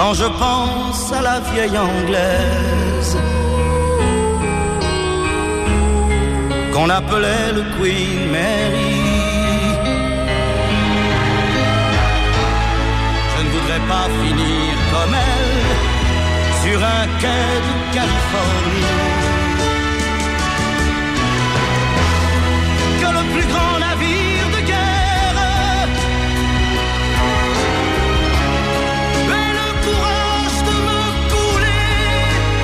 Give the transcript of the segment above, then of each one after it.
quand je pense à la vieille anglaise qu'on appelait le Queen Mary. Je ne voudrais pas finir comme elle sur un quai de Californie. Que le plus grand navire de guerre ait le courage de me couler,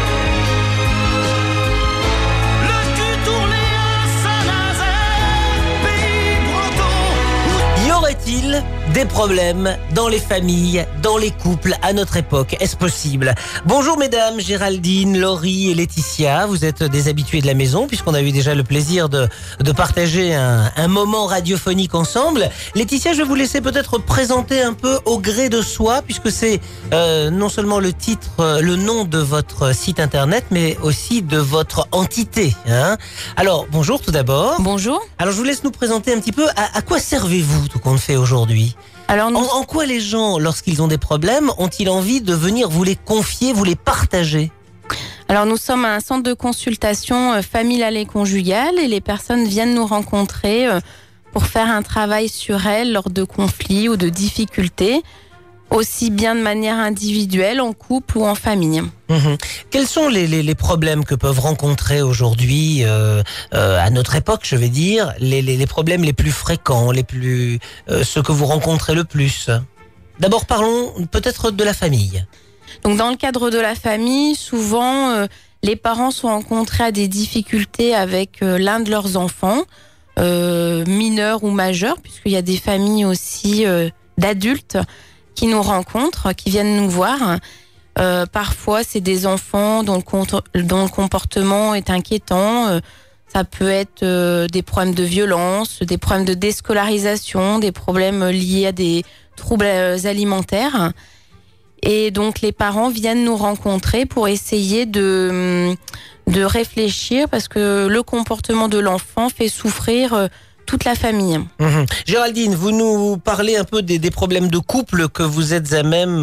le cul tourné à Saint-Nazaire, pays breton. Y aurait-il des problèmes dans les familles, dans les couples à notre époque? Est-ce possible? Bonjour mesdames, Géraldine, Laurie et Laetitia. Vous êtes des habitués de la maison puisqu'on a eu déjà le plaisir de partager un moment radiophonique ensemble. Laetitia, je vais vous laisser peut-être présenter un peu au gré de soi puisque c'est non seulement le titre, le nom de votre site internet mais aussi de votre entité. Alors, bonjour tout d'abord. Bonjour. Alors, je vous laisse nous présenter un petit peu à quoi servez-vous tout compte fait aujourd'hui? Alors En quoi les gens, lorsqu'ils ont des problèmes, ont-ils envie de venir vous les confier, vous les partager? Alors nous sommes un centre de consultation familiale et conjugale et les personnes viennent nous rencontrer pour faire un travail sur elles lors de conflits ou de difficultés, aussi bien de manière individuelle, en couple ou en famille. Quels sont les problèmes que peuvent rencontrer aujourd'hui, à notre époque, je vais dire, les problèmes les plus fréquents, ceux que vous rencontrez le plus? D'abord, parlons peut-être de la famille. Donc dans le cadre de la famille, souvent les parents sont rencontrés à des difficultés avec l'un de leurs enfants, mineurs ou majeurs, puisqu'il y a des familles aussi d'adultes qui nous rencontrent, qui viennent nous voir. Parfois, c'est des enfants dont le comportement est inquiétant. Ça peut être des problèmes de violence, des problèmes de déscolarisation, des problèmes liés à des troubles alimentaires. Et donc, les parents viennent nous rencontrer pour essayer de réfléchir parce que le comportement de l'enfant fait souffrir toute la famille. Géraldine, vous nous parlez un peu des problèmes de couple que vous êtes à même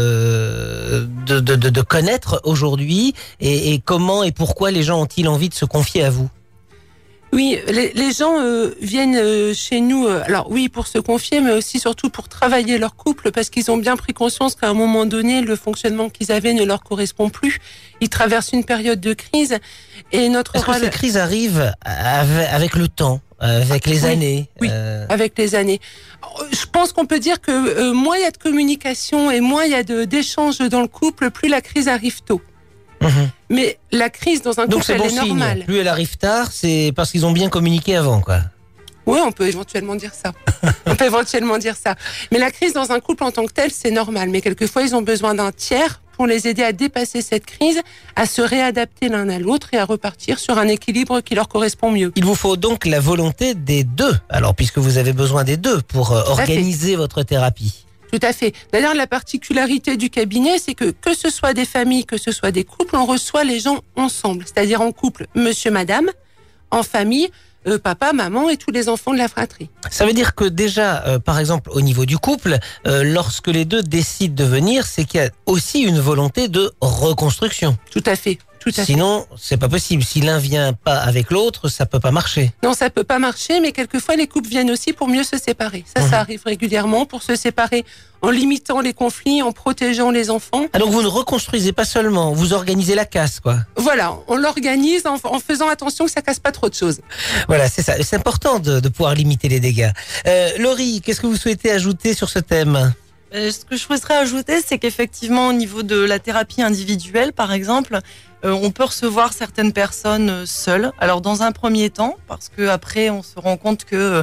de connaître aujourd'hui et comment et pourquoi les gens ont-ils envie de se confier à vous? Oui, les gens viennent chez nous, alors oui, pour se confier, mais aussi surtout pour travailler leur couple, parce qu'ils ont bien pris conscience qu'à un moment donné, le fonctionnement qu'ils avaient ne leur correspond plus. Ils traversent une période de crise et notre Est-ce que ces crises arrivent avec le temps, avec les années? Oui, avec les années. Je pense qu'on peut dire que moins il y a de communication et moins il y a d'échanges dans le couple, plus la crise arrive tôt. Mais la crise dans un couple, elle est normale. Plus elle arrive tard, c'est parce qu'ils ont bien communiqué avant, quoi. Oui, on peut éventuellement dire ça. Mais la crise dans un couple en tant que telle, c'est normal. Mais quelquefois, ils ont besoin d'un tiers pour les aider à dépasser cette crise, à se réadapter l'un à l'autre et à repartir sur un équilibre qui leur correspond mieux. Il vous faut donc la volonté des deux, alors puisque vous avez besoin des deux pour organiser votre thérapie. Tout à fait. D'ailleurs, la particularité du cabinet, c'est que ce soit des familles, que ce soit des couples, on reçoit les gens ensemble. C'est-à-dire en couple, monsieur, madame, en famille, papa, maman et tous les enfants de la fratrie. Ça veut dire que déjà, par exemple, au niveau du couple, lorsque les deux décident de venir, c'est qu'il y a aussi une volonté de reconstruction. Tout à fait. Sinon, c'est pas possible. Si l'un vient pas avec l'autre, ça peut pas marcher. Non, ça peut pas marcher, mais quelquefois les couples viennent aussi pour mieux se séparer. Ça arrive régulièrement, pour se séparer en limitant les conflits, en protégeant les enfants. Ah, donc vous ne reconstruisez pas seulement, vous organisez la casse, quoi. Voilà, on l'organise en faisant attention que ça casse pas trop de choses. Voilà, c'est ça. C'est important de pouvoir limiter les dégâts. Laurie, qu'est-ce que vous souhaitez ajouter sur ce thème ? Ce que je souhaiterais ajouter, c'est qu'effectivement, au niveau de la thérapie individuelle, par exemple, on peut recevoir certaines personnes seules. Alors, dans un premier temps, parce que après, on se rend compte que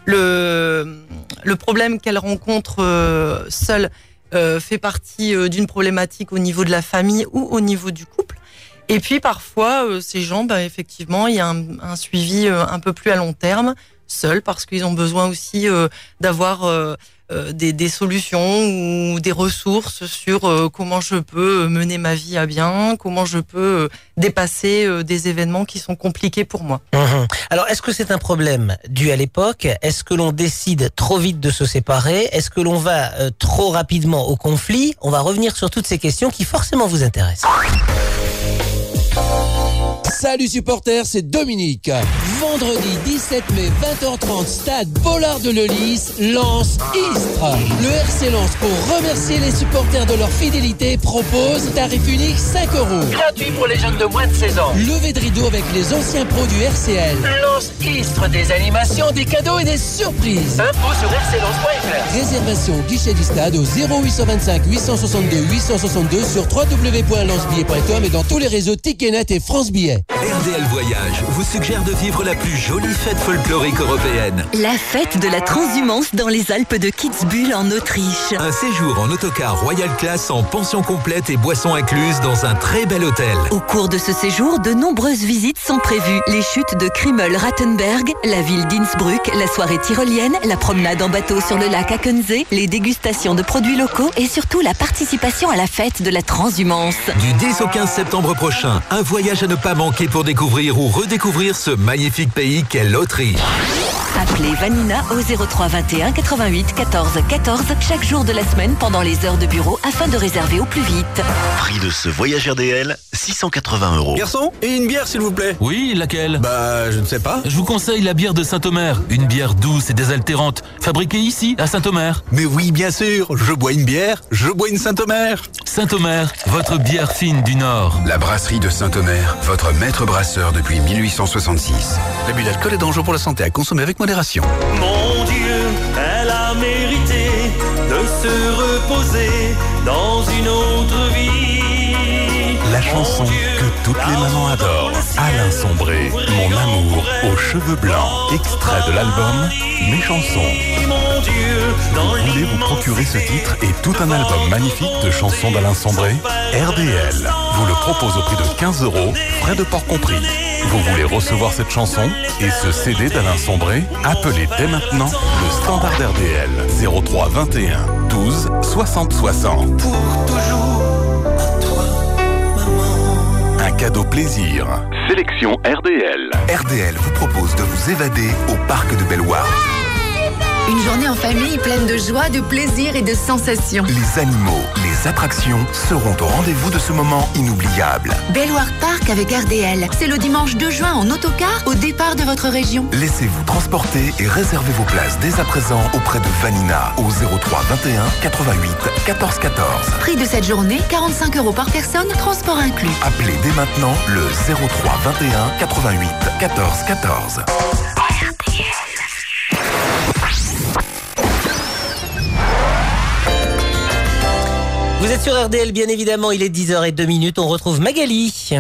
le problème qu'elles rencontrent seule fait partie d'une problématique au niveau de la famille ou au niveau du couple. Et puis, parfois, ces gens, effectivement, il y a un suivi un peu plus à long terme seuls parce qu'ils ont besoin aussi d'avoir des solutions ou des ressources sur comment je peux mener ma vie à bien, comment je peux dépasser des événements qui sont compliqués pour moi. Alors, est-ce que c'est un problème dû à l'époque? Est-ce que l'on décide trop vite de se séparer? Est-ce que l'on va trop rapidement au conflit? On va revenir sur toutes ces questions qui forcément vous intéressent. Salut supporters, c'est Dominique. Vendredi 17 mai, 20h30, stade Bollard de Lelys, Lens Istres. Le RC Lens, pour remercier les supporters de leur fidélité, propose tarif unique 5 €. Gratuit pour les jeunes de moins de 16 ans. Levé de rideau avec les anciens pros du RCL. Lens Istres, des animations, des cadeaux et des surprises. Info sur rclens.fr. Réservation au guichet du stade au 0825 862 862 sur www.lensbillets.com et dans tous les réseaux Ticketnet et France Billets. RDL Voyage vous suggère de vivre la plus jolie fête folklorique européenne. La fête de la transhumance dans les Alpes de Kitzbühel en Autriche. Un séjour en autocar Royal Class en pension complète et boissons incluses dans un très bel hôtel. Au cours de ce séjour, de nombreuses visites sont prévues. Les chutes de Krümmel-Rattenberg, la ville d'Innsbruck, la soirée tyrolienne, la promenade en bateau sur le lac Akensee, les dégustations de produits locaux et surtout la participation à la fête de la transhumance. Du 10 au 15 septembre prochain, un voyage à ne pas manquer pour découvrir ou redécouvrir ce magnifique pays qu'est l'Autriche. Appelez Vanina au 03 21 88 14 14 chaque jour de la semaine pendant les heures de bureau afin de réserver au plus vite. Prix de ce voyage RDL, 680 €. Garçon, et une bière s'il vous plaît. Oui, laquelle? Bah, je ne sais pas. Je vous conseille la bière de Saint-Omer, une bière douce et désaltérante, fabriquée ici, à Saint-Omer. Mais oui, bien sûr, je bois une bière, je bois une Saint-Omer. Saint-Omer, votre bière fine du Nord. La brasserie de Saint-Omer, votre maître brasseur depuis 1866. L'abus d'alcool est dangereux pour la santé, à consommer avec modération. Mon Dieu, elle a mérité de se reposer dans une autre vie. La chanson que toutes les mamans adorent. Alain Sombré, Mon amour aux cheveux blancs. Extrait de l'album Mes chansons. Vous voulez vous procurer ce titre et tout un album magnifique de chansons d'Alain Sombré? RDL vous le propose au prix de 15 €, frais de port compris. Vous voulez recevoir cette chanson et ce CD d'Alain Sombré? Appelez dès maintenant le standard RDL 03 21 12 60 60. Pour toujours à toi, maman. Un cadeau plaisir. Sélection RDL. RDL vous propose de vous évader au parc de Belloir. Une journée en famille pleine de joie, de plaisir et de sensations. Les animaux, les attractions seront au rendez-vous de ce moment inoubliable. Belloir Park avec RDL. C'est le dimanche 2 juin en autocar au départ de votre région. Laissez-vous transporter et réservez vos places dès à présent auprès de Vanina au 03 21 88 14 14. Prix de cette journée, 45 € par personne, transport inclus. Appelez dès maintenant le 03 21 88 14 14. Vous êtes sur RDL, bien évidemment, il est 10h02, on retrouve Magali.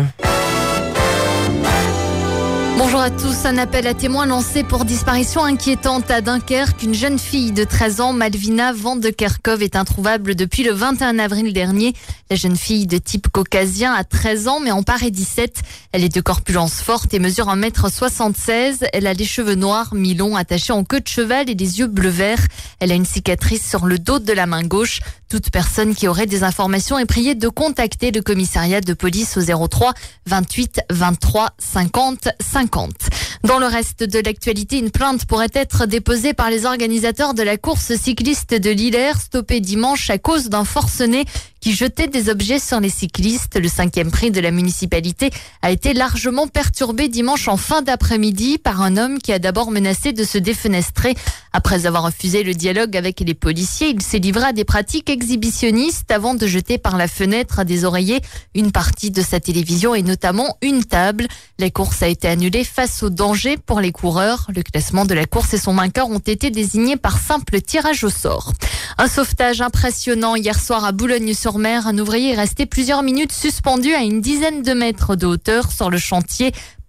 Bonjour à tous, un appel à témoins lancé pour disparition inquiétante à Dunkerque. Une jeune fille de 13 ans, Malvina Van de Kerkhove, est introuvable depuis le 21 avril dernier. La jeune fille de type caucasien a 13 ans mais en paraît 17. Elle est de corpulence forte et mesure 1m76. Elle a les cheveux noirs, mi-longs, attachés en queue de cheval et les yeux bleu-vert. Elle a une cicatrice sur le dos de la main gauche. Toute personne qui aurait des informations est priée de contacter le commissariat de police au 03 28 23 50 50. Dans le reste de l'actualité, une plainte pourrait être déposée par les organisateurs de la course cycliste de l'Hilaire, stoppée dimanche à cause d'un forcené qui jetait des objets sur les cyclistes. Le 5e prix de la municipalité a été largement perturbé dimanche en fin d'après-midi par un homme qui a d'abord menacé de se défenestrer. Après avoir refusé le dialogue avec les policiers, il s'est livré à des pratiques exhibitionnistes avant de jeter par la fenêtre des oreillers une partie de sa télévision et notamment une table. La course a été annulée face au danger pour les coureurs. Le classement de la course et son vainqueur ont été désignés par simple tirage au sort. Un sauvetage impressionnant hier soir à Boulogne-sur-Mer. Un ouvrier est resté plusieurs minutes suspendu à une dizaine de mètres de hauteur sur le chantier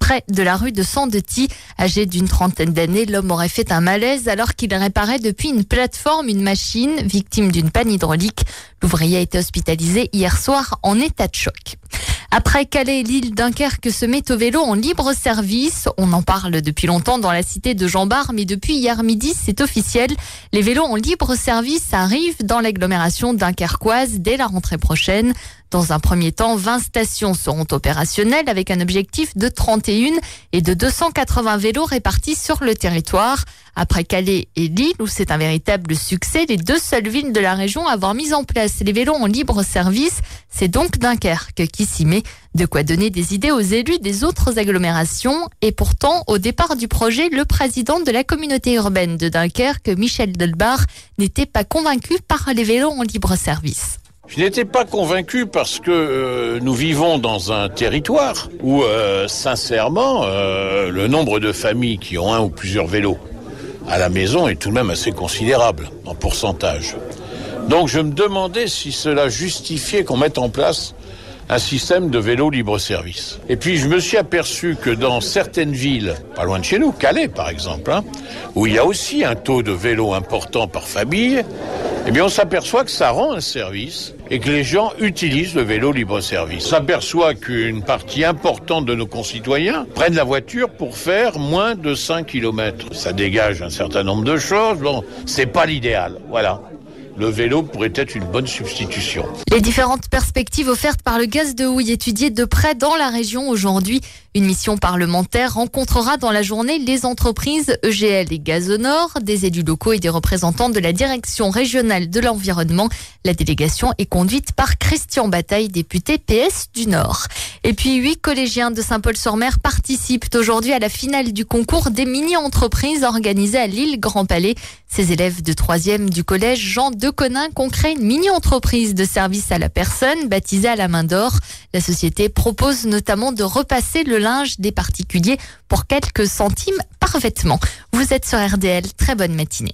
près de la rue de Sandetti. Âgé d'une trentaine d'années, l'homme aurait fait un malaise alors qu'il réparait depuis une plateforme une machine, victime d'une panne hydraulique. L'ouvrier a été hospitalisé hier soir en état de choc. Après Calais, l'île Dunkerque se met au vélo en libre service. On en parle depuis longtemps dans la cité de Jean-Bart, mais depuis hier midi, c'est officiel. Les vélos en libre service arrivent dans l'agglomération dunkerquoise dès la rentrée prochaine. Dans un premier temps, 20 stations seront opérationnelles avec un objectif de 31 et de 280 vélos répartis sur le territoire. Après Calais et Lille, où c'est un véritable succès, les deux seules villes de la région à avoir mis en place les vélos en libre service, c'est donc Dunkerque qui s'y met. De quoi donner des idées aux élus des autres agglomérations. Et pourtant, au départ du projet, le président de la communauté urbaine de Dunkerque, Michel Delbar, n'était pas convaincu par les vélos en libre service. Je n'étais pas convaincu parce que nous vivons dans un territoire où, sincèrement, le nombre de familles qui ont un ou plusieurs vélos à la maison est tout de même assez considérable en pourcentage. Donc je me demandais si cela justifiait qu'on mette en place un système de vélo libre-service. Et puis je me suis aperçu que dans certaines villes, pas loin de chez nous, Calais par exemple, où il y a aussi un taux de vélos important par famille, eh bien on s'aperçoit que ça rend un service et que les gens utilisent le vélo libre-service. On s'aperçoit qu'une partie importante de nos concitoyens prennent la voiture pour faire moins de 5 km. Ça dégage un certain nombre de choses. Bon, c'est pas l'idéal, voilà. Le vélo pourrait être une bonne substitution. Les différentes perspectives offertes par le gaz de houille étudiées de près dans la région aujourd'hui. Une mission parlementaire rencontrera dans la journée les entreprises EGL et Gazonor, des élus locaux et des représentants de la direction régionale de l'environnement. La délégation est conduite par Christian Bataille, député PS du Nord. Et puis 8 collégiens de Saint-Paul-sur-Mer participent aujourd'hui à la finale du concours des mini-entreprises organisé à Lille Grand Palais. Ces élèves de 3e du collège Jean Deconinck ont créé une mini-entreprise de service à la personne baptisée à la main d'or. La société propose notamment de repasser le linge des particuliers pour quelques centimes par vêtement. Vous êtes sur RDL, très bonne matinée.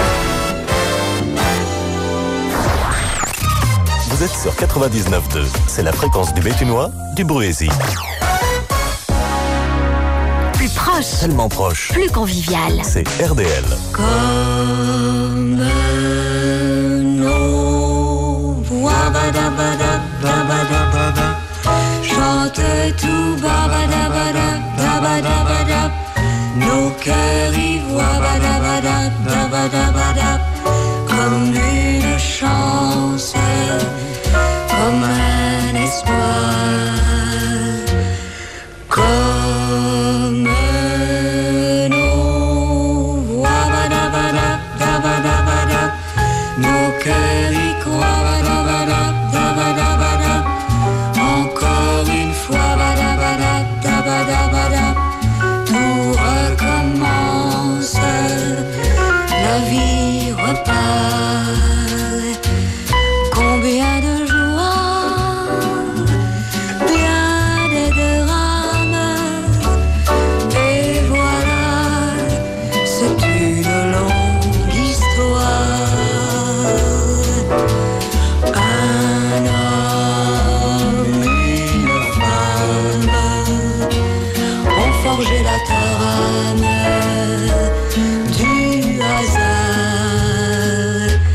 Vous êtes sur 99.2. C'est la fréquence du Béthunois, du Bruésy. Plus proche. Tellement proche. Plus convivial. C'est RDL. Comme nos voix badabada, chante tout babada, nos cœurs y voient badabada, comme une chance, comme un espoir, comme nos voix badabada, nos cœurs y croient badabada, encore une fois badabada, tout recommence, la vie repart. Combien de joie, bien des drames, et voilà, c'est une longue histoire. Un homme, une femme ont forgé la trame du hasard.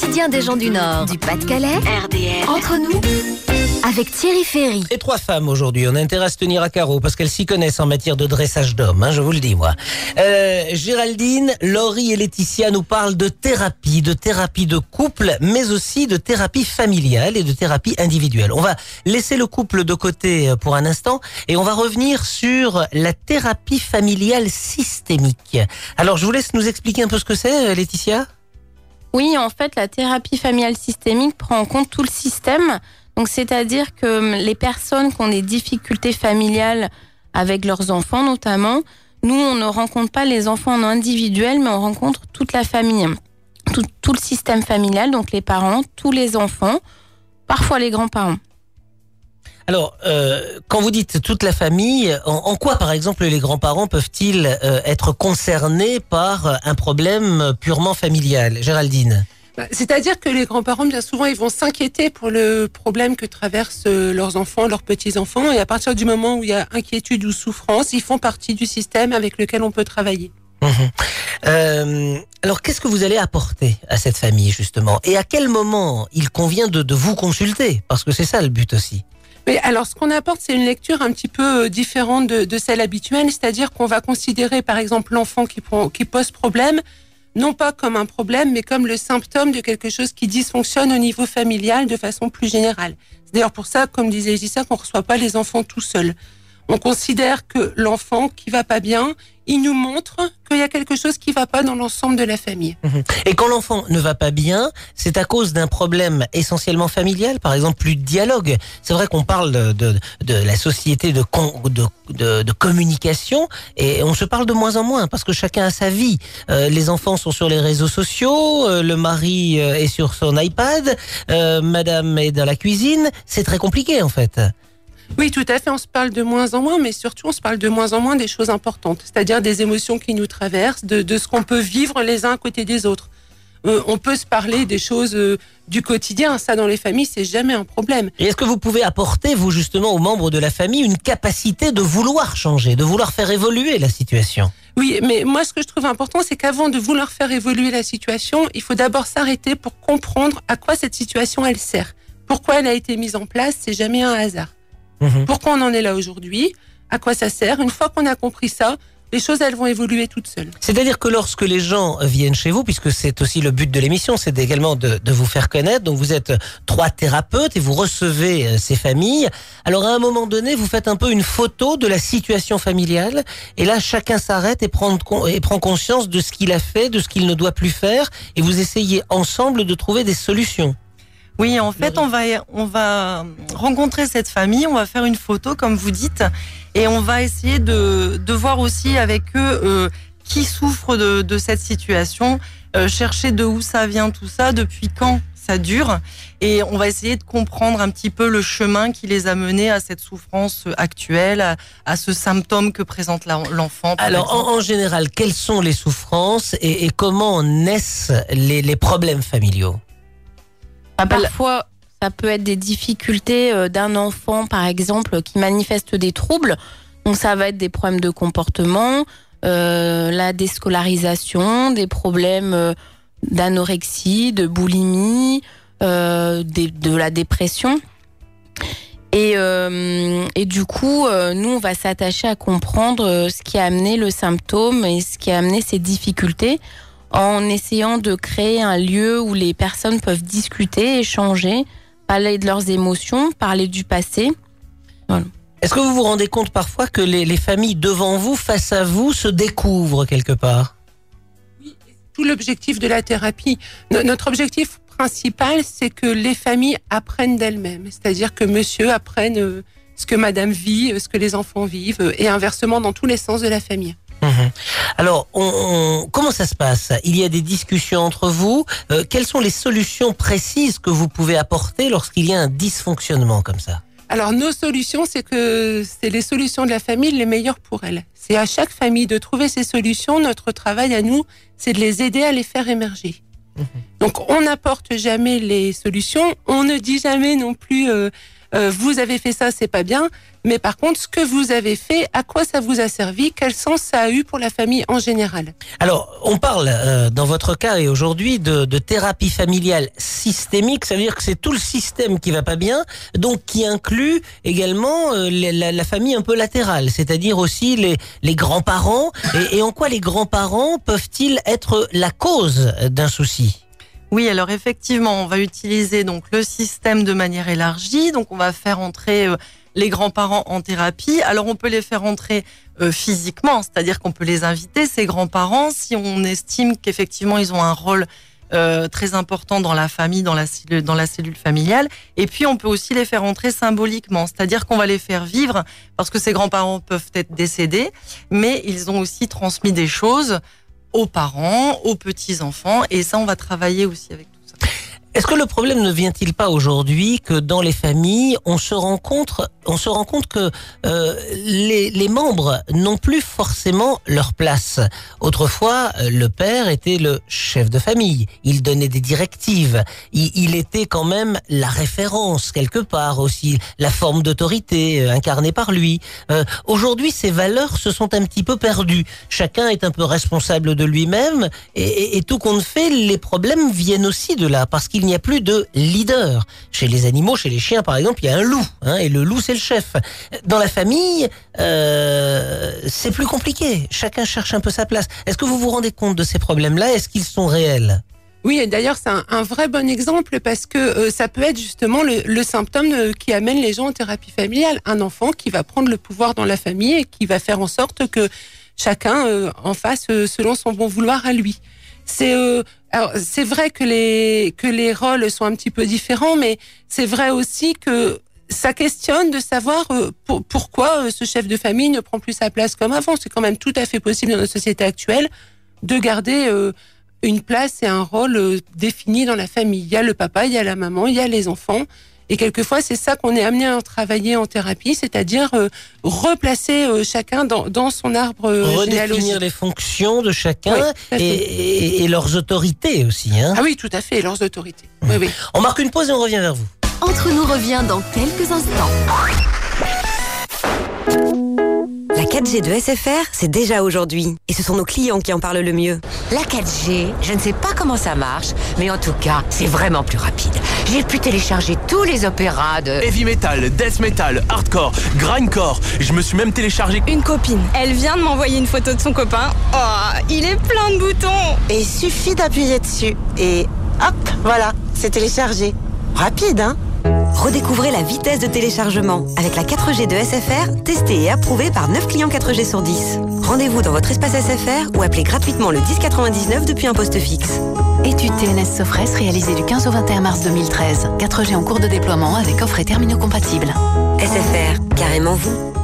quotidien des gens du Nord, du Pas-de-Calais, RDL, entre nous, avec Thierry Ferry. Et 3 femmes aujourd'hui, on a intérêt à se tenir à carreau parce qu'elles s'y connaissent en matière de dressage d'hommes, je vous le dis moi. Géraldine, Laurie et Laetitia nous parlent de thérapie de couple, mais aussi de thérapie familiale et de thérapie individuelle. On va laisser le couple de côté pour un instant et on va revenir sur la thérapie familiale systémique. Alors je vous laisse nous expliquer un peu ce que c'est, Laetitia. Oui, en fait, la thérapie familiale systémique prend en compte tout le système. Donc, c'est-à-dire que les personnes qui ont des difficultés familiales avec leurs enfants, notamment, nous, on ne rencontre pas les enfants en individuel, mais on rencontre toute la famille, tout le système familial, donc les parents, tous les enfants, parfois les grands-parents. Alors, quand vous dites toute la famille, en quoi, par exemple, les grands-parents peuvent-ils être concernés par un problème purement familial, Géraldine ? C'est-à-dire que les grands-parents, bien souvent, ils vont s'inquiéter pour le problème que traversent leurs enfants, leurs petits-enfants. Et à partir du moment où il y a inquiétude ou souffrance, ils font partie du système avec lequel on peut travailler. Alors, qu'est-ce que vous allez apporter à cette famille, justement ? Et à quel moment il convient de vous consulter ? Parce que c'est ça le but aussi. Mais alors, ce qu'on apporte, c'est une lecture un petit peu différente de celle habituelle. C'est-à-dire qu'on va considérer, par exemple, l'enfant qui pose problème, non pas comme un problème, mais comme le symptôme de quelque chose qui dysfonctionne au niveau familial de façon plus générale. C'est d'ailleurs pour ça, comme disait Gisèle, qu'on ne reçoit pas les enfants tout seuls. On considère que l'enfant qui va pas bien, il nous montre qu'il y a quelque chose qui va pas dans l'ensemble de la famille. Et quand l'enfant ne va pas bien, c'est à cause d'un problème essentiellement familial, par exemple plus de dialogue. C'est vrai qu'on parle de la société de communication et on se parle de moins en moins parce que chacun a sa vie. Les enfants sont sur les réseaux sociaux, le mari est sur son iPad, madame est dans la cuisine. C'est très compliqué en fait. Oui, tout à fait, on se parle de moins en moins, mais surtout on se parle de moins en moins des choses importantes, c'est-à-dire des émotions qui nous traversent, de ce qu'on peut vivre les uns à côté des autres. On peut se parler des choses du quotidien, ça dans les familles, c'est jamais un problème. Et est-ce que vous pouvez apporter, vous justement, aux membres de la famille, une capacité de vouloir changer, de vouloir faire évoluer la situation ? Oui, mais moi ce que je trouve important, c'est qu'avant de vouloir faire évoluer la situation, il faut d'abord s'arrêter pour comprendre à quoi cette situation elle sert. Pourquoi elle a été mise en place, c'est jamais un hasard. Pourquoi on en est là aujourd'hui ? À quoi ça sert ? Une fois qu'on a compris ça, les choses, elles vont évoluer toutes seules. C'est-à-dire que lorsque les gens viennent chez vous, puisque c'est aussi le but de l'émission, c'est également de vous faire connaître, donc vous êtes 3 thérapeutes et vous recevez ces familles. Alors à un moment donné, vous faites un peu une photo de la situation familiale et là, chacun s'arrête et prend conscience de ce qu'il a fait, de ce qu'il ne doit plus faire et vous essayez ensemble de trouver des solutions. Oui, en fait, on va rencontrer cette famille, on va faire une photo, comme vous dites, et on va essayer de voir aussi avec eux qui souffre de cette situation, chercher de où ça vient tout ça, depuis quand ça dure, et on va essayer de comprendre un petit peu le chemin qui les a menés à cette souffrance actuelle, à ce symptôme que présente l'enfant. Alors, en général, quelles sont les souffrances et comment naissent les problèmes familiaux ? Parfois, ça peut être des difficultés d'un enfant, par exemple, qui manifeste des troubles. Donc, ça va être des problèmes de comportement, la déscolarisation, des problèmes d'anorexie, de boulimie, de la dépression. Et du coup, nous, on va s'attacher à comprendre ce qui a amené le symptôme et ce qui a amené ces difficultés, en essayant de créer un lieu où les personnes peuvent discuter, échanger, parler de leurs émotions, parler du passé. Voilà. Est-ce que vous vous rendez compte parfois que les familles devant vous, face à vous, se découvrent quelque part ? Oui, c'est tout l'objectif de la thérapie. Notre objectif principal, c'est que les familles apprennent d'elles-mêmes. C'est-à-dire que monsieur apprenne ce que madame vit, ce que les enfants vivent, et inversement dans tous les sens de la famille. Alors, comment ça se passe ? Il y a des discussions entre vous. Quelles sont les solutions précises que vous pouvez apporter lorsqu'il y a un dysfonctionnement comme ça ? Alors, nos solutions, c'est les solutions de la famille les meilleures pour elle. C'est à chaque famille de trouver ses solutions. Notre travail à nous, c'est de les aider à les faire émerger. Donc, on n'apporte jamais les solutions. On ne dit jamais non plus vous avez fait ça, c'est pas bien, mais par contre, ce que vous avez fait, à quoi ça vous a servi, quel sens ça a eu pour la famille en général? Alors, on parle, dans votre cas et aujourd'hui, de thérapie familiale systémique. Ça veut dire que c'est tout le système qui va pas bien, donc qui inclut également la famille un peu latérale, c'est-à-dire aussi les grands-parents. Et en quoi les grands-parents peuvent-ils être la cause d'un souci? Oui, alors effectivement, on va utiliser donc le système de manière élargie. Donc, on va faire entrer les grands-parents en thérapie. Alors, on peut les faire entrer physiquement, c'est-à-dire qu'on peut les inviter, ces grands-parents, si on estime qu'effectivement, ils ont un rôle très important dans la famille, dans la cellule familiale. Et puis, on peut aussi les faire entrer symboliquement, c'est-à-dire qu'on va les faire vivre, parce que ces grands-parents peuvent être décédés, mais ils ont aussi transmis des choses aux parents, aux petits-enfants, et ça, on va travailler aussi avec tout ça. Est-ce que le problème ne vient-il pas aujourd'hui que dans les familles, on se rend compte que les membres n'ont plus forcément leur place. Autrefois, le père était le chef de famille. Il donnait des directives. Il était quand même la référence quelque part aussi, la forme d'autorité incarnée par lui. Aujourd'hui, ces valeurs se sont un petit peu perdues. Chacun est un peu responsable de lui-même et tout compte fait, les problèmes viennent aussi de là parce qu'il n'y a plus de leader. Chez les animaux, chez les chiens par exemple, il y a un loup, et le loup c'est le chef. Dans la famille, c'est plus compliqué. Chacun cherche un peu sa place. Est-ce que vous vous rendez compte de ces problèmes-là? Est-ce qu'ils sont réels? Oui, et d'ailleurs, c'est un vrai bon exemple parce que ça peut être justement le symptôme qui amène les gens en thérapie familiale. Un enfant qui va prendre le pouvoir dans la famille et qui va faire en sorte que chacun en fasse selon son bon vouloir à lui. Alors, c'est vrai que les rôles sont un petit peu différents, mais c'est vrai aussi que ça questionne de savoir pourquoi ce chef de famille ne prend plus sa place comme avant. C'est quand même tout à fait possible dans notre société actuelle de garder une place et un rôle défini dans la famille. Il y a le papa, il y a la maman, il y a les enfants. Et quelquefois, c'est ça qu'on est amené à travailler en thérapie, c'est-à-dire replacer chacun dans son arbre généalogique. Redéfinir les fonctions de chacun et leurs autorités aussi. Ah oui, tout à fait, leurs autorités. Oui, oui. On marque une pause et on revient vers vous. Entre nous revient dans quelques instants. La 4G de SFR, c'est déjà aujourd'hui. Et ce sont nos clients qui en parlent le mieux. La 4G, je ne sais pas comment ça marche, mais en tout cas, c'est vraiment plus rapide. J'ai pu télécharger tous les opéras de heavy metal, death metal, hardcore, grindcore. Je me suis même téléchargé une copine. Elle vient de m'envoyer une photo de son copain. Oh, il est plein de boutons. Et il suffit d'appuyer dessus. Et hop, voilà, c'est téléchargé. Rapide, hein? Redécouvrez la vitesse de téléchargement. Avec la 4G de SFR, testée et approuvée par 9 clients 4G sur 10. Rendez-vous dans votre espace SFR ou appelez gratuitement le 1099 depuis un poste fixe. Étude TNS Sofres réalisée du 15 au 21 mars 2013. 4G en cours de déploiement avec offre et terminaux compatibles. SFR, carrément vous.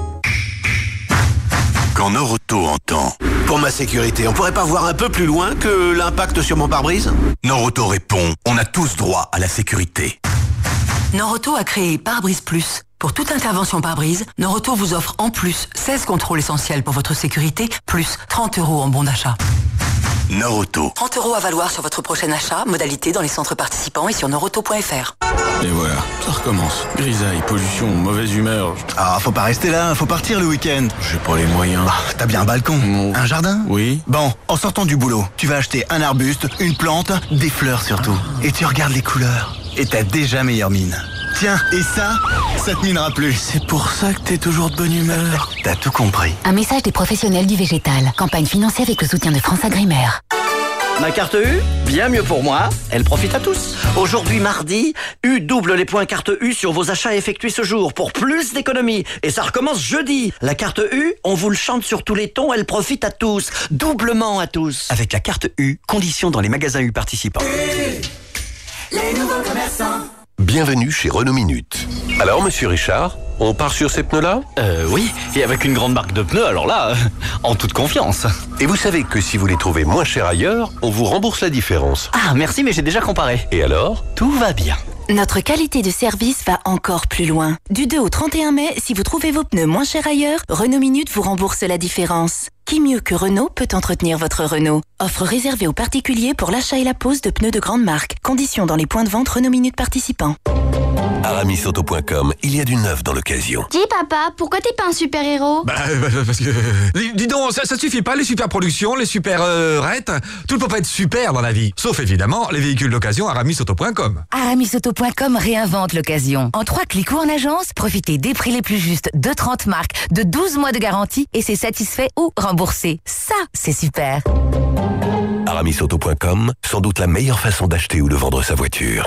Quand Norauto entend « Pour ma sécurité, on pourrait pas voir un peu plus loin que l'impact sur mon pare-brise ?» Norauto répond « On a tous droit à la sécurité. » Norauto a créé Pare-brise Plus. Pour toute intervention pare-brise, Norauto vous offre en plus 16 contrôles essentiels pour votre sécurité, plus 30 € en bon d'achat. Norauto. 30 € à valoir sur votre prochain achat, modalité dans les centres participants et sur norauto.fr. Et voilà, ça recommence. Grisaille, pollution, mauvaise humeur. Ah, faut pas rester là, faut partir le week-end. J'ai pas les moyens. Ah, t'as bien un balcon, un jardin? Oui. Bon, en sortant du boulot, tu vas acheter un arbuste, une plante, des fleurs surtout. Et tu regardes les couleurs. Et t'as déjà meilleure mine. Tiens, et ça te minera plus. C'est pour ça que t'es toujours de bonne humeur. T'as tout compris. Un message des professionnels du végétal. Campagne financée avec le soutien de France Agrimaire. Ma carte U, bien mieux pour moi, elle profite à tous. Aujourd'hui mardi, U double les points carte U sur vos achats effectués ce jour pour plus d'économies. Et ça recommence jeudi. La carte U, on vous le chante sur tous les tons, elle profite à tous, doublement à tous. Avec la carte U, conditions dans les magasins U participants. Les nouveaux commerçants. Bienvenue chez Renault Minute. Alors, monsieur Richard, on part sur ces pneus-là ? Oui, et avec une grande marque de pneus, alors là, en toute confiance. Et vous savez que si vous les trouvez moins chers ailleurs, on vous rembourse la différence. Ah, merci, mais j'ai déjà comparé. Et alors ? Tout va bien. Notre qualité de service va encore plus loin. Du 2 au 31 mai, si vous trouvez vos pneus moins chers ailleurs, Renault Minute vous rembourse la différence. Qui mieux que Renault peut entretenir votre Renault? Offre réservée aux particuliers pour l'achat et la pose de pneus de grande marque. Conditions dans les points de vente Renault Minute participants. Aramisauto.com, il y a du neuf dans l'occasion. Dis papa, pourquoi t'es pas un super-héros? Parce que... Dis donc, ça suffit pas, les super productions, les super rates. Tout ne peut pas être super dans la vie. Sauf évidemment les véhicules d'occasion Aramisauto.com. Aramisauto.com réinvente l'occasion. En 3 clics ou en agence, profitez des prix les plus justes de 30 marques, de 12 mois de garantie et c'est satisfait ou remboursé. Ça, c'est super. Aramisauto.com, sans doute la meilleure façon d'acheter ou de vendre sa voiture.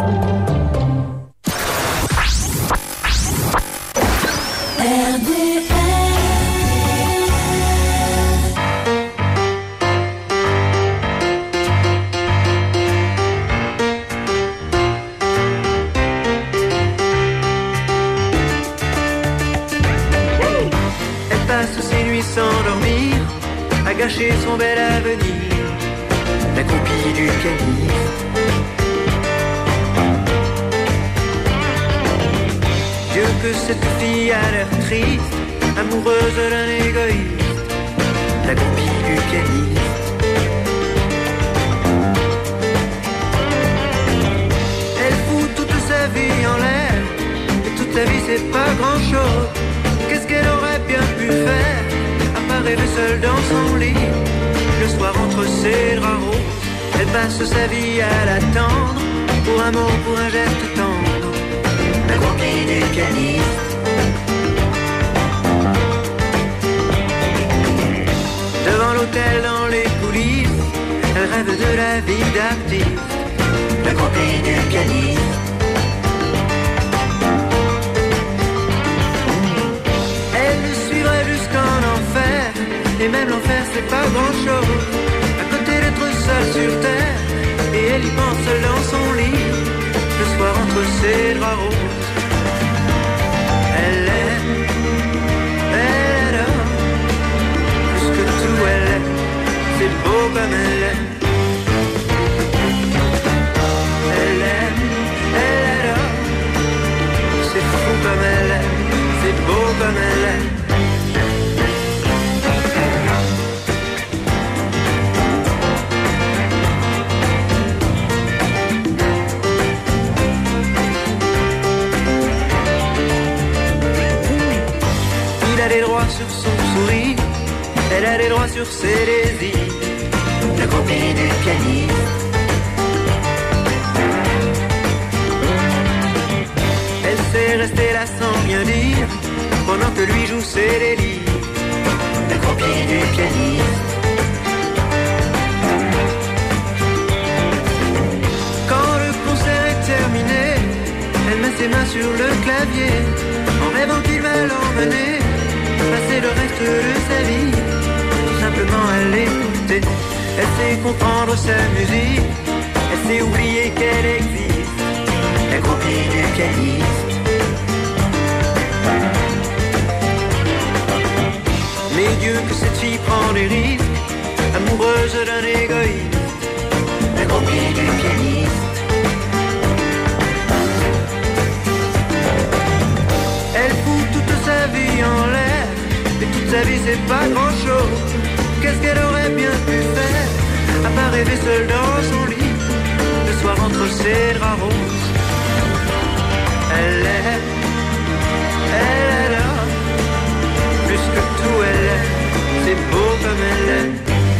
Elle passe ses nuits sans dormir, à gâcher son bel avenir, la copie du pianiste. Dieu que cette fille a l'air triste, amoureuse d'un égoïste, la copie du pianiste. Elle fout toute sa vie en l'air, et toute sa vie c'est pas grand chose. Qu'est-ce qu'elle aurait bien pu faire, à part rêver seule dans son lit, le soir entre ses draps roses. Elle passe sa vie à l'attendre, pour un mot, pour un geste tendre, la copie du pianiste. Devant l'hôtel, dans les coulisses, elle rêve de la vie d'artiste, la copie du pianiste. Elle le suivrait jusqu'en enfer, et même l'enfer c'est pas grand chose, à côté d'être seule sur terre, et elle y pense seule dans son lit, le soir entre ses draps roses. Elle aime, elle adore, plus que tout elle aime, c'est beau comme elle aime. Elle aime, elle adore, c'est fou comme elle aime, c'est beau comme elle aime. Il a des droits sur son sourire, elle a des droits sur ses désirs, la copie du pianiste. Elle sait rester là sans rien dire, pendant que lui joue ses délires, la copie du pianiste. Quand le concert est terminé, elle met ses mains sur le clavier, en rêvant qu'il va l'emmener, passer le reste de sa vie, tout simplement à l'écouter. Elle sait comprendre sa musique, elle sait oublier qu'elle existe, la copie du pianiste. Mais Dieu que cette fille prend des risques, amoureuse d'un égoïste, la copie du pianiste. Elle fout toute sa vie en l'air, et toute sa vie c'est pas grand chose. Qu'est-ce qu'elle aurait bien pu faire, à part rêver seule dans son lit, le soir entre ses draps roses. Elle aime, elle adore, plus que tout elle aime, c'est beau comme elle aime.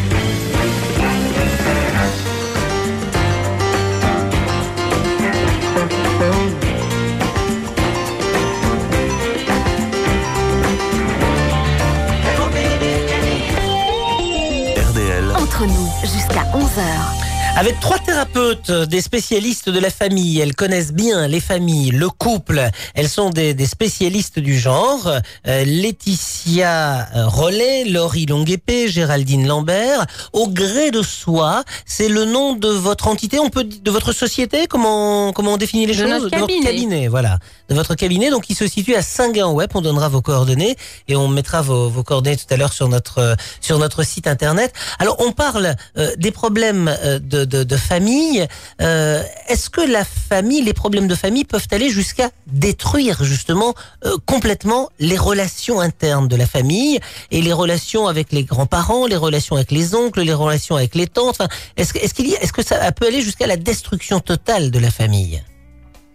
Entre nous, jusqu'à 11h. Avec 3 thérapeutes, des spécialistes de la famille, elles connaissent bien les familles, le couple, elles sont des spécialistes du genre. Laetitia Rollet, Laurie Longuepée, Géraldine Lambert. Au gré de soi, c'est le nom de votre entité, on peut de votre société, comment on définit les choses? Notre cabinet. De votre cabinet, voilà. De votre cabinet, donc qui se situe à Saint-Gay-en-Web. On donnera vos coordonnées et on mettra vos coordonnées tout à l'heure sur notre site internet. Alors on parle des problèmes de famille. Est-ce que la famille, les problèmes de famille peuvent aller jusqu'à détruire justement complètement les relations internes de la famille et les relations avec les grands-parents, les relations avec les oncles, les relations avec les tantes? Enfin, est-ce que ça peut aller jusqu'à la destruction totale de la famille?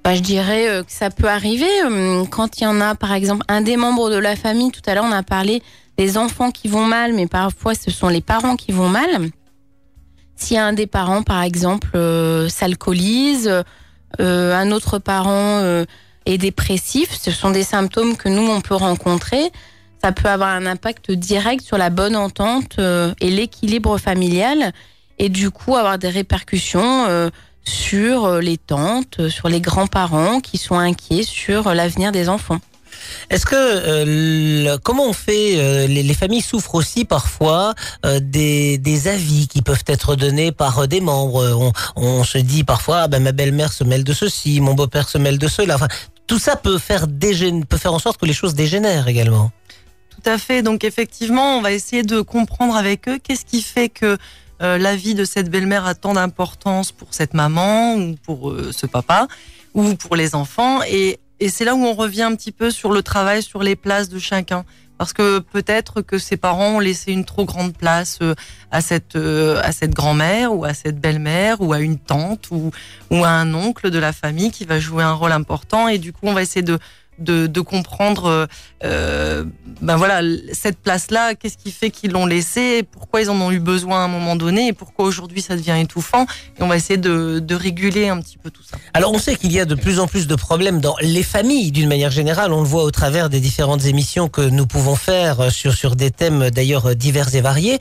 Je dirais que ça peut arriver quand il y en a, par exemple, un des membres de la famille. Tout à l'heure, on a parlé des enfants qui vont mal, mais parfois, ce sont les parents qui vont mal. Si un des parents, par exemple, s'alcoolise, un autre parent est dépressif, ce sont des symptômes que nous, on peut rencontrer. Ça peut avoir un impact direct sur la bonne entente et l'équilibre familial, et du coup avoir des répercussions sur les tantes, sur les grands-parents qui sont inquiets sur l'avenir des enfants. Est-ce que comment on fait les familles souffrent aussi parfois des avis qui peuvent être donnés par des membres. On se dit parfois ma belle-mère se mêle de ceci, mon beau-père se mêle de cela. Enfin, tout ça peut faire en sorte que les choses dégénèrent également. Tout à fait. Donc effectivement, on va essayer de comprendre avec eux qu'est-ce qui fait que l'avis de cette belle-mère a tant d'importance pour cette maman ou pour ce papa ou pour les enfants. Et c'est là où on revient un petit peu sur le travail, sur les places de chacun. Parce que peut-être que ses parents ont laissé une trop grande place à cette grand-mère ou à cette belle-mère ou à une tante ou à un oncle de la famille qui va jouer un rôle important. Et du coup, on va essayer de comprendre cette place-là, qu'est-ce qui fait qu'ils l'ont laissée, pourquoi ils en ont eu besoin à un moment donné et pourquoi aujourd'hui ça devient étouffant, et on va essayer de réguler un petit peu tout ça. Alors on sait qu'il y a de plus en plus de problèmes dans les familles d'une manière générale, on le voit au travers des différentes émissions que nous pouvons faire sur des thèmes d'ailleurs divers et variés.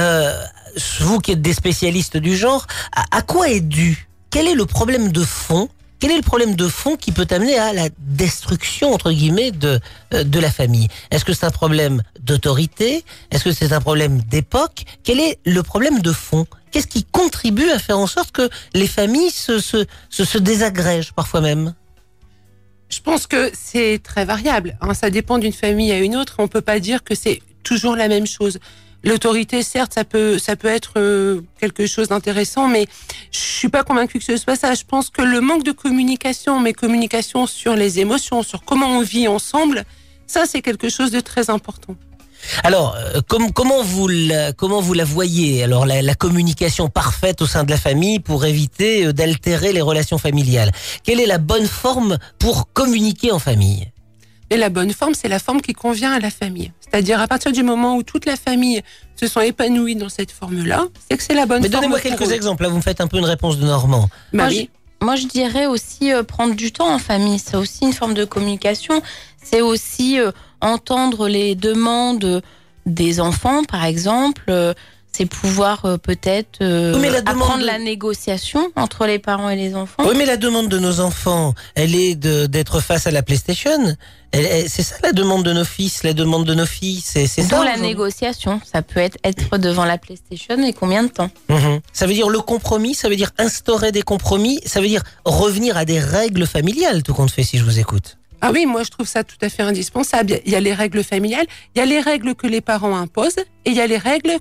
Vous qui êtes des spécialistes du genre, à quoi est dû? Quel est le problème de fond? Quel est le problème de fond qui peut amener à la destruction, entre guillemets, de la famille? Est-ce que c'est un problème d'autorité? Est-ce que c'est un problème d'époque? Quel est le problème de fond? Qu'est-ce qui contribue à faire en sorte que les familles se désagrègent parfois même? Je pense que c'est très variable. Ça dépend d'une famille à une autre. On peut pas dire que c'est toujours la même chose. L'autorité, certes, ça peut être quelque chose d'intéressant, mais je suis pas convaincue que ce soit ça. Je pense que le manque de communication, mais communication sur les émotions, sur comment on vit ensemble, ça, c'est quelque chose de très important. Alors, comment vous la voyez? Alors, la communication parfaite au sein de la famille pour éviter d'altérer les relations familiales. Quelle est la bonne forme pour communiquer en famille? Et la bonne forme, c'est la forme qui convient à la famille. C'est-à-dire, à partir du moment où toute la famille se sent épanouie dans cette forme-là, c'est que c'est la bonne forme. Mais donnez-moi quelques exemples. Là, vous me faites un peu une réponse de Normand. Moi, je dirais aussi prendre du temps en famille. C'est aussi une forme de communication. C'est aussi entendre les demandes des enfants, par exemple. C'est pouvoir peut-être apprendre la négociation entre les parents et les enfants. Oui, mais la demande de nos enfants, elle est d'être face à la PlayStation. C'est ça la demande de nos fils, la demande de nos filles. C'est ça. La négociation, ça peut être devant la PlayStation et combien de temps. Ça veut dire le compromis, ça veut dire instaurer des compromis, ça veut dire revenir à des règles familiales, tout compte fait, si je vous écoute. Ah oui, moi je trouve ça tout à fait indispensable. Il y a les règles familiales, il y a les règles que les parents imposent et il y a les règles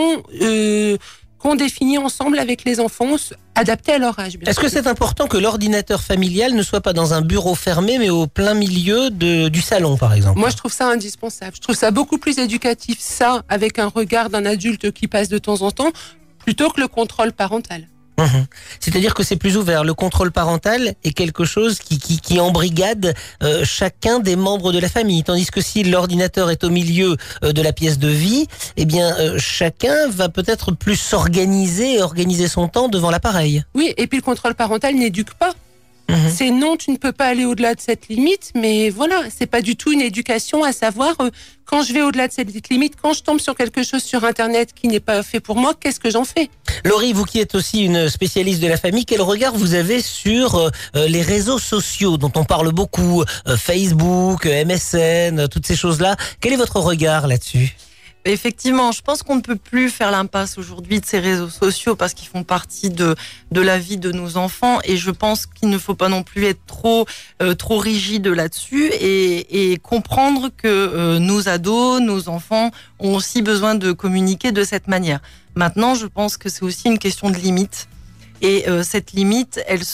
qu'on définit ensemble avec les enfants, adaptés à leur âge. Est-ce que c'est important que l'ordinateur familial ne soit pas dans un bureau fermé, mais au plein milieu du salon, par exemple? Moi, je trouve ça indispensable. Je trouve ça beaucoup plus éducatif, ça, avec un regard d'un adulte qui passe de temps en temps, plutôt que le contrôle parental. C'est-à-dire que c'est plus ouvert. Le contrôle parental est quelque chose qui embrigade chacun des membres de la famille. Tandis que si l'ordinateur est au milieu de la pièce de vie, eh bien chacun va peut-être plus s'organiser et organiser son temps devant l'appareil. Oui, et puis le contrôle parental n'éduque pas. C'est non, tu ne peux pas aller au-delà de cette limite, mais voilà, c'est pas du tout une éducation à savoir quand je vais au-delà de cette limite, quand je tombe sur quelque chose sur Internet qui n'est pas fait pour moi, qu'est-ce que j'en fais? Laurie, vous qui êtes aussi une spécialiste de la famille, quel regard vous avez sur les réseaux sociaux dont on parle beaucoup, Facebook, MSN, toutes ces choses-là? Quel est votre regard là-dessus? Effectivement, je pense qu'on ne peut plus faire l'impasse aujourd'hui de ces réseaux sociaux parce qu'ils font partie de la vie de nos enfants, et je pense qu'il ne faut pas non plus être trop rigide là-dessus et comprendre que nos ados, nos enfants ont aussi besoin de communiquer de cette manière. Maintenant, je pense que c'est aussi une question de limite. Et cette limite, elle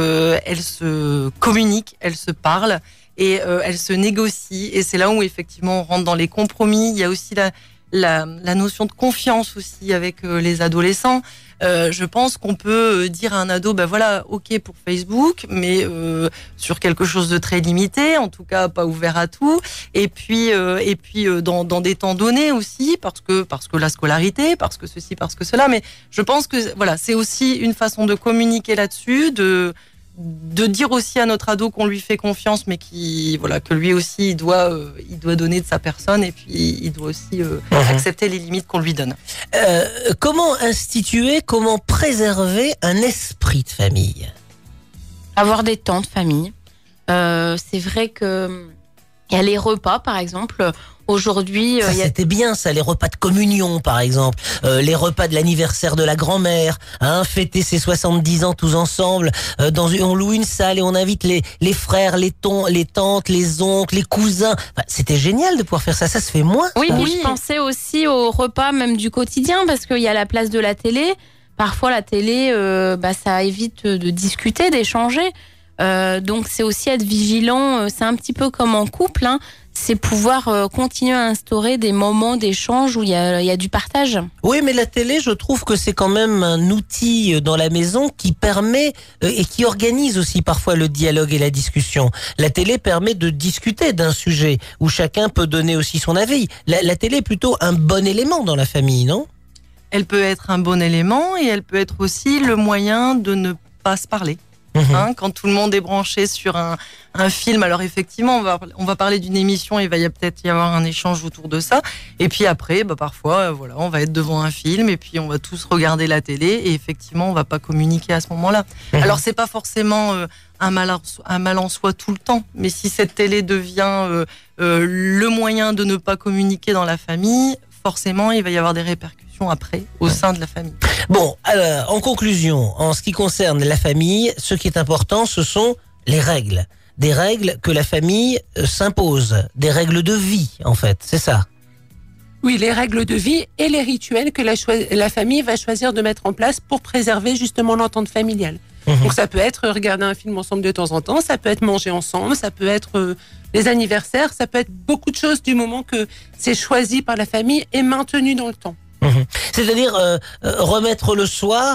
se communique, elle se parle et elle se négocie. Et c'est là où effectivement on rentre dans les compromis. Il y a aussi la notion de confiance aussi avec les adolescents. Je pense qu'on peut dire à un ado, ben voilà, ok pour Facebook, mais sur quelque chose de très limité, en tout cas pas ouvert à tout. Et puis dans des temps donnés aussi, parce que la scolarité, parce que ceci, parce que cela. Mais je pense que voilà, c'est aussi une façon de communiquer là-dessus, de dire aussi à notre ado qu'on lui fait confiance, mais que lui aussi il doit donner de sa personne, et puis il doit aussi accepter les limites qu'on lui donne. Comment instituer, comment préserver un esprit de famille ? Avoir des temps de famille. C'est vrai que il y a les repas, par exemple. Aujourd'hui, c'était bien ça, les repas de communion par exemple, les repas de l'anniversaire de la grand-mère, fêter ses 70 ans tous ensemble, on loue une salle et on invite les frères, les tantes, les oncles, les cousins. Enfin, c'était génial de pouvoir faire ça se fait moins. Oui, puis je pensais aussi aux repas même du quotidien, parce qu'il y a la place de la télé. Parfois la télé, ça évite de discuter, d'échanger. Donc c'est aussi être vigilant, c'est un petit peu comme en couple, c'est pouvoir continuer à instaurer des moments d'échange où il y a du partage. Oui, mais la télé, je trouve que c'est quand même un outil dans la maison qui permet et qui organise aussi parfois le dialogue et la discussion. La télé permet de discuter d'un sujet où chacun peut donner aussi son avis. La télé est plutôt un bon élément dans la famille, non ? Elle peut être un bon élément et elle peut être aussi le moyen de ne pas se parler. Quand tout le monde est branché sur un film, alors effectivement on va parler d'une émission, il va peut-être y avoir un échange autour de ça, et puis après parfois on va être devant un film et puis on va tous regarder la télé et effectivement on va pas communiquer à ce moment-là. Alors c'est pas forcément un mal en soi tout le temps, mais si cette télé devient le moyen de ne pas communiquer dans la famille, forcément il va y avoir des répercussions après au sein de la famille. Bon, alors, en conclusion, en ce qui concerne la famille, ce qui est important, ce sont les règles. Des règles que la famille s'impose, des règles de vie, en fait, c'est ça. Oui, les règles de vie et les rituels que la famille va choisir de mettre en place pour préserver justement l'entente familiale. Donc ça peut être regarder un film ensemble de temps en temps, ça peut être manger ensemble, ça peut être les anniversaires, ça peut être beaucoup de choses du moment que c'est choisi par la famille et maintenu dans le temps. C'est-à-dire remettre le soir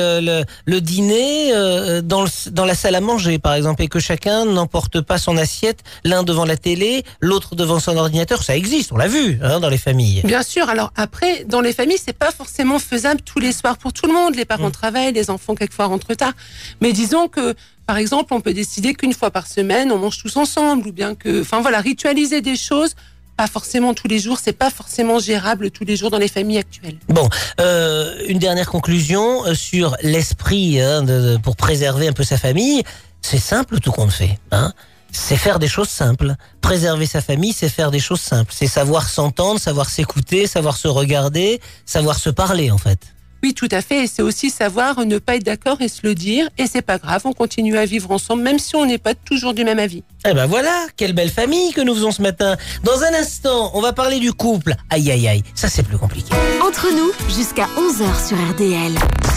le dîner dans la salle à manger par exemple, et que chacun n'emporte pas son assiette, l'un devant la télé, l'autre devant son ordinateur. Ça existe, on l'a vu dans les familles. Bien sûr, alors après dans les familles c'est pas forcément faisable tous les soirs pour tout le monde, les parents travaillent, les enfants quelquefois rentrent tard, mais disons que par exemple on peut décider qu'une fois par semaine on mange tous ensemble, ou bien que, ritualiser des choses. Pas forcément tous les jours, c'est pas forcément gérable tous les jours dans les familles actuelles. Bon, une dernière conclusion sur l'esprit pour préserver un peu sa famille. C'est simple tout compte fait. C'est faire des choses simples. Préserver sa famille, c'est faire des choses simples. C'est savoir s'entendre, savoir s'écouter, savoir se regarder, savoir se parler en fait. Oui, tout à fait. Et c'est aussi savoir ne pas être d'accord et se le dire. Et c'est pas grave, on continue à vivre ensemble, même si on n'est pas toujours du même avis. Eh ben voilà, quelle belle famille que nous faisons ce matin. Dans un instant, on va parler du couple. Aïe, aïe, aïe, ça c'est plus compliqué. Entre nous, jusqu'à 11h sur RDL.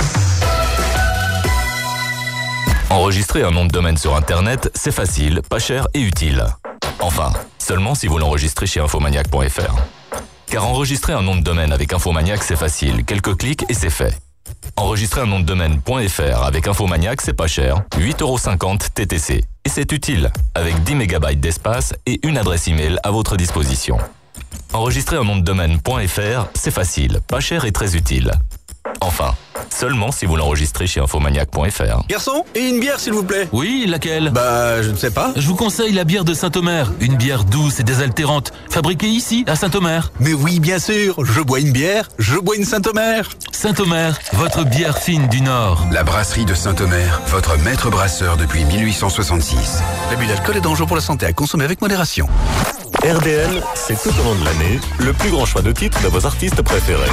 Enregistrer un nom de domaine sur Internet, c'est facile, pas cher et utile. Enfin, seulement si vous l'enregistrez chez infomaniac.fr. Car enregistrer un nom de domaine avec Infomaniac, c'est facile. Quelques clics et c'est fait. Enregistrer un nom de domaine.fr avec Infomaniac, c'est pas cher. 8,50€ TTC. Et c'est utile, avec 10 MB d'espace et une adresse email à votre disposition. Enregistrer un nom de domaine.fr, c'est facile, pas cher et très utile. Enfin, seulement si vous l'enregistrez chez infomaniac.fr. Garçon, et une bière s'il vous plaît? Oui, laquelle? Je ne sais pas. Je vous conseille la bière de Saint-Omer, une bière douce et désaltérante, fabriquée ici, à Saint-Omer. Mais oui, bien sûr, je bois une bière, je bois une Saint-Omer. Saint-Omer, votre bière fine du Nord. La brasserie de Saint-Omer, votre maître brasseur depuis 1866. L'abus d'alcool est dangereux pour la santé, à consommer avec modération. RDL, c'est tout au long de l'année, le plus grand choix de titres de vos artistes préférés.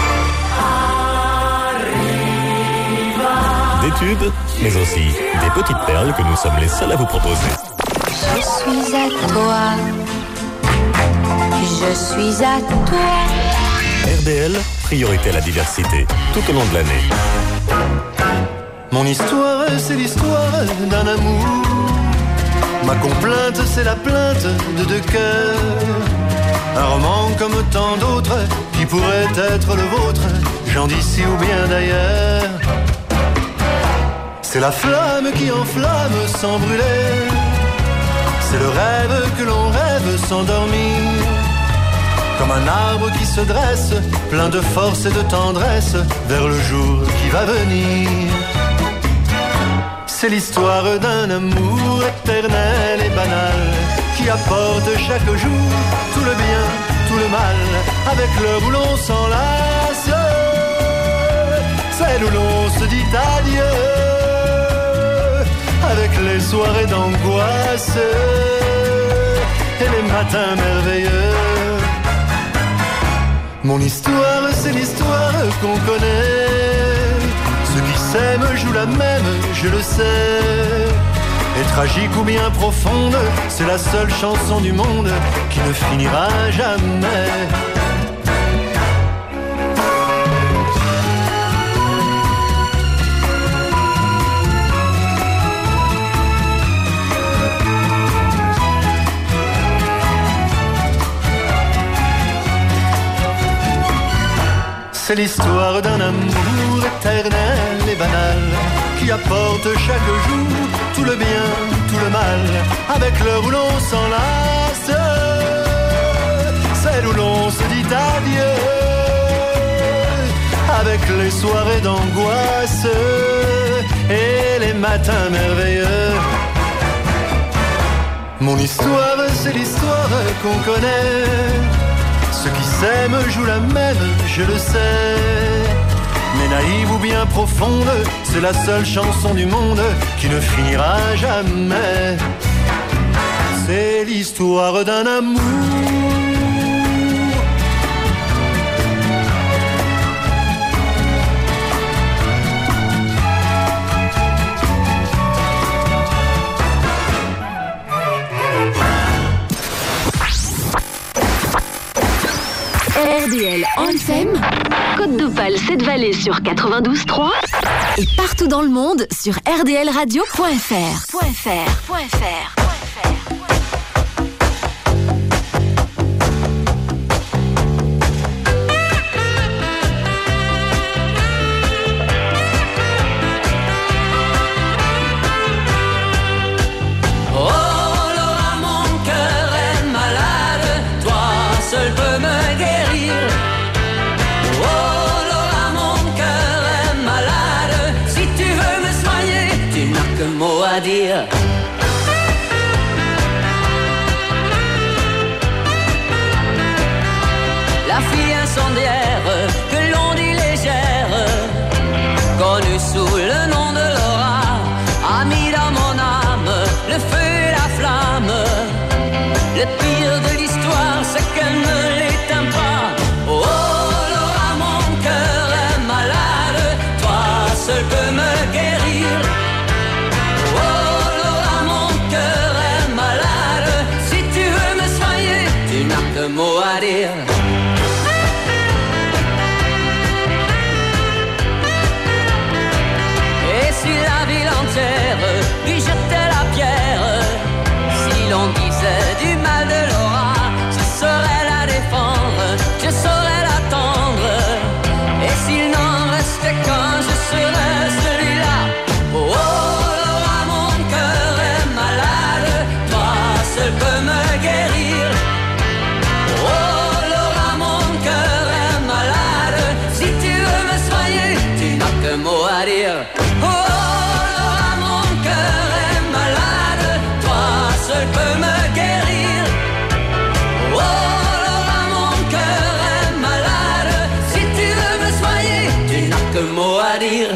Des tubes, mais aussi des petites perles que nous sommes les seuls à vous proposer. Je suis à toi, je suis à toi. RDL, priorité à la diversité, tout au long de l'année. Mon histoire, c'est l'histoire d'un amour. Ma complainte, c'est la plainte de deux cœurs. Un roman comme tant d'autres qui pourrait être le vôtre, gens d'ici ou bien d'ailleurs. C'est la flamme qui enflamme sans brûler. C'est le rêve que l'on rêve sans dormir. Comme un arbre qui se dresse, plein de force et de tendresse, vers le jour qui va venir. C'est l'histoire d'un amour éternel et banal, qui apporte chaque jour tout le bien, tout le mal, avec l'heure où l'on s'enlace, celle où l'on se dit adieu, avec les soirées d'angoisse et les matins merveilleux. Mon histoire, c'est l'histoire qu'on connaît. Ceux qui s'aiment jouent la même, je le sais. Et tragique ou bien profonde, c'est la seule chanson du monde qui ne finira jamais. C'est l'histoire d'un amour éternel et banal, qui apporte chaque jour tout le bien, tout le mal, avec l'heure où l'on s'enlace, celle où l'on se dit adieu, avec les soirées d'angoisse et les matins merveilleux. Mon histoire, c'est l'histoire qu'on connaît. Ceux qui s'aiment jouent la même, je le sais. Mais naïve ou bien profonde, c'est la seule chanson du monde qui ne finira jamais. C'est l'histoire d'un amour. RDL Anthem, Côte d'Opale, cette vallée sur 92.3 et partout dans le monde sur rdlradio.fr. Dire. La fille incendiaire que l'on dit légère, connue sous le nom de Laura, a mis dans mon âme le feu et la flamme. Le pire de l'histoire, c'est qu'elle ne l'éteint pas. Oh Laura, mon cœur est malade, toi seul peux me guérir. Mot à dire. Et si la ville entière lui jetait la pierre, si l'on disait du mal de Laura, je saurais la défendre, je saurais l'attendre. Et s'il n'en restait qu'un, je serais celui-là. Oh Laura, mon cœur est malade, toi seul peux me guérir. Mot à dire. Oh Laura, mon cœur est malade, toi seul peux me guérir. Oh Laura, mon cœur est malade, si tu veux me soigner, tu n'as que mot à dire.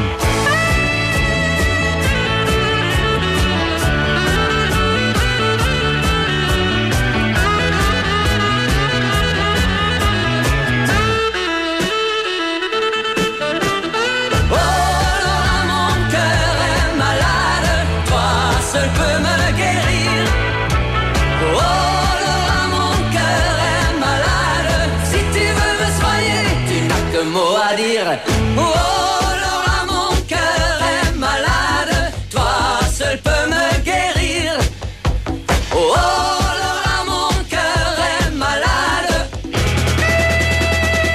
Mot à dire. Oh Laura, mon cœur est malade, toi seul peux me guérir. Oh Laura, mon cœur est malade.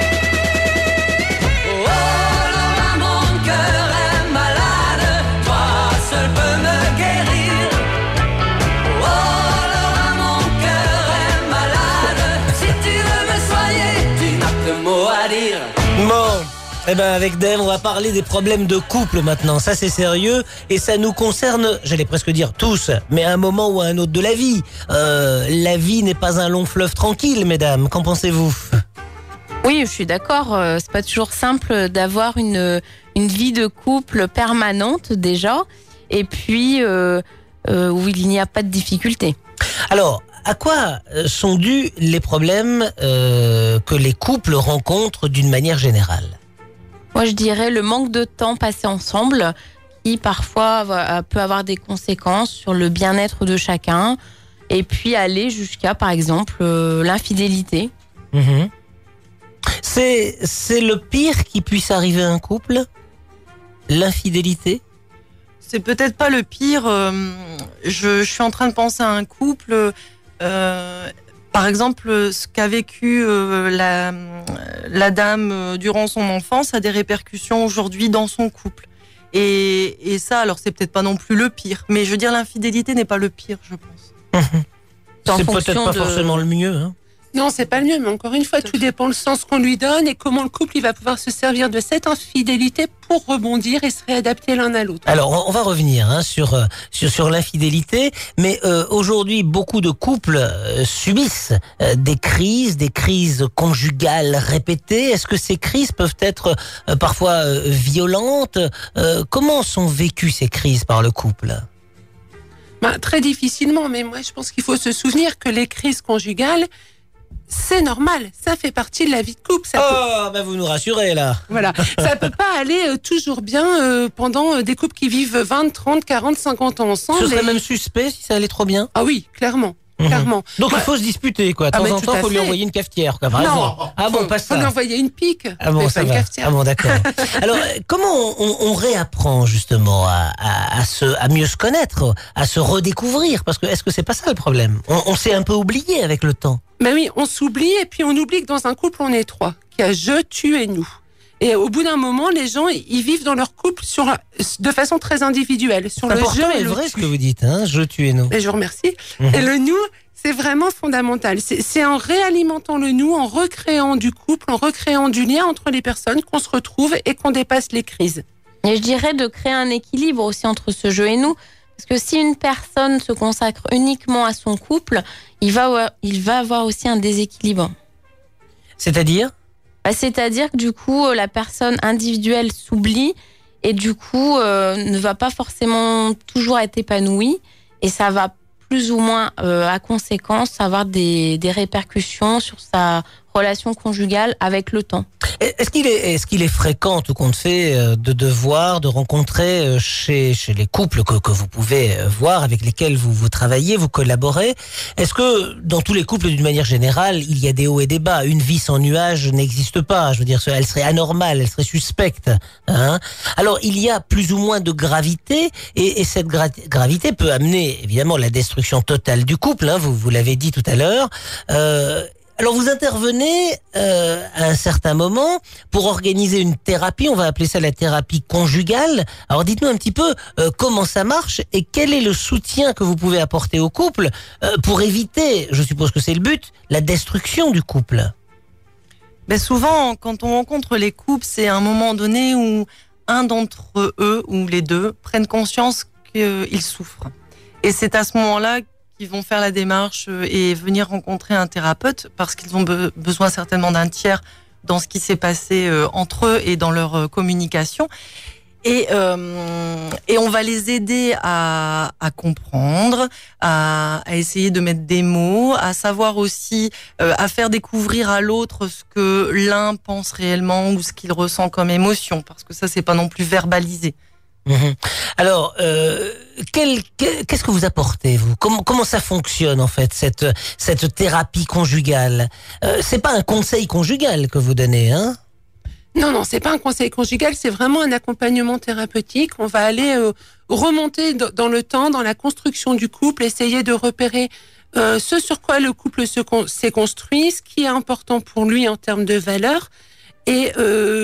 Oh Laura, mon cœur est malade, toi Eh ben avec Dave, on va parler des problèmes de couple maintenant. Ça c'est sérieux et ça nous concerne, j'allais presque dire tous, mais à un moment ou à un autre de la vie. La vie n'est pas un long fleuve tranquille, mesdames. Qu'en pensez-vous ? Oui, je suis d'accord. C'est pas toujours simple d'avoir une vie de couple permanente déjà, et puis où il n'y a pas de difficultés. Alors, à quoi sont dus les problèmes que les couples rencontrent d'une manière générale ? Moi, je dirais le manque de temps passé ensemble, qui parfois peut avoir des conséquences sur le bien-être de chacun, et puis aller jusqu'à, par exemple, l'infidélité. Mmh. C'est le pire qui puisse arriver à un couple ? L'infidélité ? C'est peut-être pas le pire. Je suis en train de penser à un couple... par exemple, ce qu'a vécu la dame durant son enfance a des répercussions aujourd'hui dans son couple. Et ça, alors c'est peut-être pas non plus le pire, mais je veux dire l'infidélité n'est pas le pire, je pense. C'est peut-être pas forcément le mieux. Hein. Non, c'est pas le mieux, mais encore une fois, tout dépend le sens qu'on lui donne et comment le couple il va pouvoir se servir de cette infidélité pour rebondir et se réadapter l'un à l'autre. Alors, on va revenir sur l'infidélité, mais aujourd'hui, beaucoup de couples subissent des crises conjugales répétées. Est-ce que ces crises peuvent être parfois violentes ? Comment sont vécues ces crises par le couple ? Très difficilement, mais moi je pense qu'il faut se souvenir que les crises conjugales, c'est normal, ça fait partie de la vie de couple. Vous nous rassurez là. Voilà, ça peut pas aller toujours bien pendant des couples qui vivent 20, 30, 40, 50 ans ensemble. Ce serait même suspect si ça allait trop bien. Ah oui, clairement. Clairement. Donc il faut se disputer quoi. De temps en temps, il faut lui envoyer une cafetière. Quoi, par exemple. Pas ça. Faut lui envoyer une pique. Ah bon, ça va. Ah bon, d'accord. Alors, comment on réapprend justement à mieux se connaître, à se redécouvrir ? Parce que est-ce que c'est pas ça le problème ? On s'est un peu oublié avec le temps. Ben oui, on s'oublie et puis on oublie que dans un couple on est trois, qu'il y a je, tu et nous. Et au bout d'un moment, les gens, ils vivent dans leur couple de façon très individuelle. Sur le je et le vrai ce que vous dites, hein, je, tu et nous. Et je vous remercie. Et le nous, c'est vraiment fondamental. C'est en réalimentant le nous, en recréant du couple, en recréant du lien entre les personnes qu'on se retrouve et qu'on dépasse les crises. Et je dirais de créer un équilibre aussi entre ce je et nous. Parce que si une personne se consacre uniquement à son couple, il va avoir aussi un déséquilibre. C'est-à-dire ? C'est-à-dire que du coup, la personne individuelle s'oublie et du coup ne va pas forcément toujours être épanouie et ça va plus ou moins à conséquence avoir des répercussions sur sa relation conjugale avec le temps. Est-ce qu'il est fréquent, tout compte fait, de rencontrer chez les couples que vous pouvez voir, avec lesquels vous travaillez, vous collaborez, est-ce que dans tous les couples, d'une manière générale, il y a des hauts et des bas ? Une vie sans nuages n'existe pas. Je veux dire, elle serait anormale, elle serait suspecte. Hein ? Alors, il y a plus ou moins de gravité, et cette gravité peut amener, évidemment, la destruction totale du couple. Hein, vous l'avez dit tout à l'heure. Alors vous intervenez à un certain moment pour organiser une thérapie, on va appeler ça la thérapie conjugale. Alors dites-nous un petit peu comment ça marche et quel est le soutien que vous pouvez apporter au couple pour éviter, je suppose que c'est le but, la destruction du couple. Ben souvent, quand on rencontre les couples, c'est un moment donné où un d'entre eux ou les deux prennent conscience qu'ils souffrent. Et c'est à ce moment-là qu'ils vont faire la démarche et venir rencontrer un thérapeute parce qu'ils ont besoin certainement d'un tiers dans ce qui s'est passé entre eux et dans leur communication. Et on va les aider à comprendre, à essayer de mettre des mots, à savoir aussi, à faire découvrir à l'autre ce que l'un pense réellement ou ce qu'il ressent comme émotion, parce que ça, c'est pas non plus verbalisé. Alors, qu'est-ce que vous apportez, vous ? Comment ça fonctionne, en fait, cette thérapie conjugale ? C'est pas un conseil conjugal que vous donnez, hein ? Non, c'est pas un conseil conjugal, c'est vraiment un accompagnement thérapeutique. On va aller remonter dans le temps, dans la construction du couple, essayer de repérer ce sur quoi le couple s'est construit, ce qui est important pour lui en termes de valeurs, et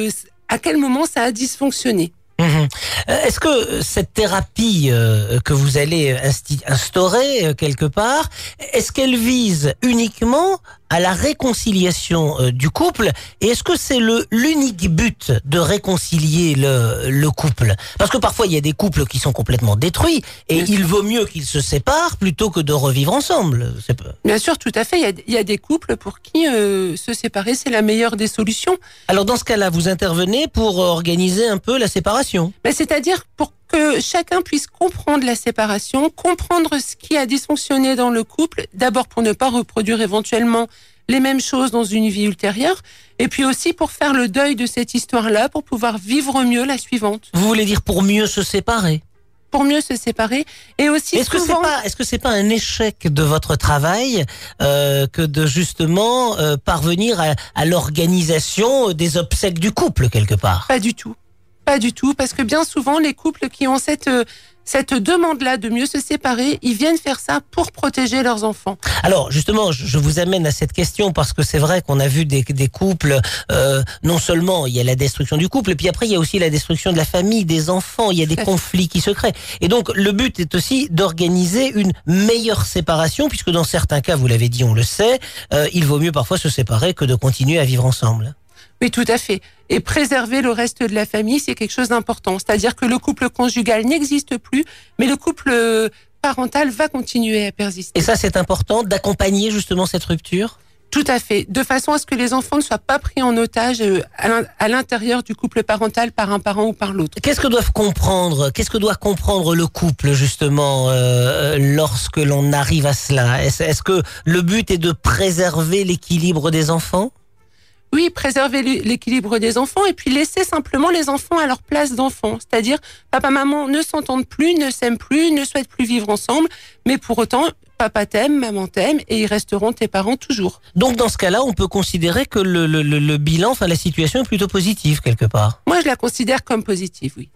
à quel moment ça a dysfonctionné. Est-ce que cette thérapie que vous allez instaurer quelque part, est-ce qu'elle vise uniquement à la réconciliation du couple? Et est-ce que c'est l'unique but de réconcilier le couple? Parce que parfois il y a des couples qui sont complètement détruits et il vaut mieux qu'ils se séparent plutôt que de revivre ensemble. Bien sûr, tout à fait. Il y a des couples pour qui se séparer, c'est la meilleure des solutions. Alors dans ce cas-là, vous intervenez pour organiser un peu la séparation? C'est-à-dire pour que chacun puisse comprendre la séparation, comprendre ce qui a dysfonctionné dans le couple, d'abord pour ne pas reproduire éventuellement les mêmes choses dans une vie ultérieure, et puis aussi pour faire le deuil de cette histoire-là, pour pouvoir vivre mieux la suivante. Vous voulez dire pour mieux se séparer? Pour mieux se séparer, et aussi est-ce que c'est pas un échec de votre travail que de justement parvenir à l'organisation des obsèques du couple quelque part? Pas du tout. Pas du tout, parce que bien souvent, les couples qui ont cette demande-là de mieux se séparer, ils viennent faire ça pour protéger leurs enfants. Alors, justement, je vous amène à cette question parce que c'est vrai qu'on a vu des couples, non seulement il y a la destruction du couple, et puis après il y a aussi la destruction de la famille, des enfants, il y a des conflits qui se créent. Et donc, le but est aussi d'organiser une meilleure séparation, puisque dans certains cas, vous l'avez dit, on le sait, il vaut mieux parfois se séparer que de continuer à vivre ensemble. Oui, tout à fait. Et préserver le reste de la famille, c'est quelque chose d'important. C'est-à-dire que le couple conjugal n'existe plus, mais le couple parental va continuer à persister. Et ça, c'est important d'accompagner justement cette rupture? Tout à fait. De façon à ce que les enfants ne soient pas pris en otage à l'intérieur du couple parental par un parent ou par l'autre. Qu'est-ce que doit comprendre le couple justement lorsque l'on arrive à cela? Est-ce que le but est de préserver l'équilibre des enfants? Oui, préserver l'équilibre des enfants et puis laisser simplement les enfants à leur place d'enfants. C'est-à-dire, papa, maman ne s'entendent plus, ne s'aiment plus, ne souhaitent plus vivre ensemble, mais pour autant, papa t'aime, maman t'aime et ils resteront tes parents toujours. Donc dans ce cas-là, on peut considérer que le bilan, enfin la situation est plutôt positive quelque part? Moi, je la considère comme positive, oui.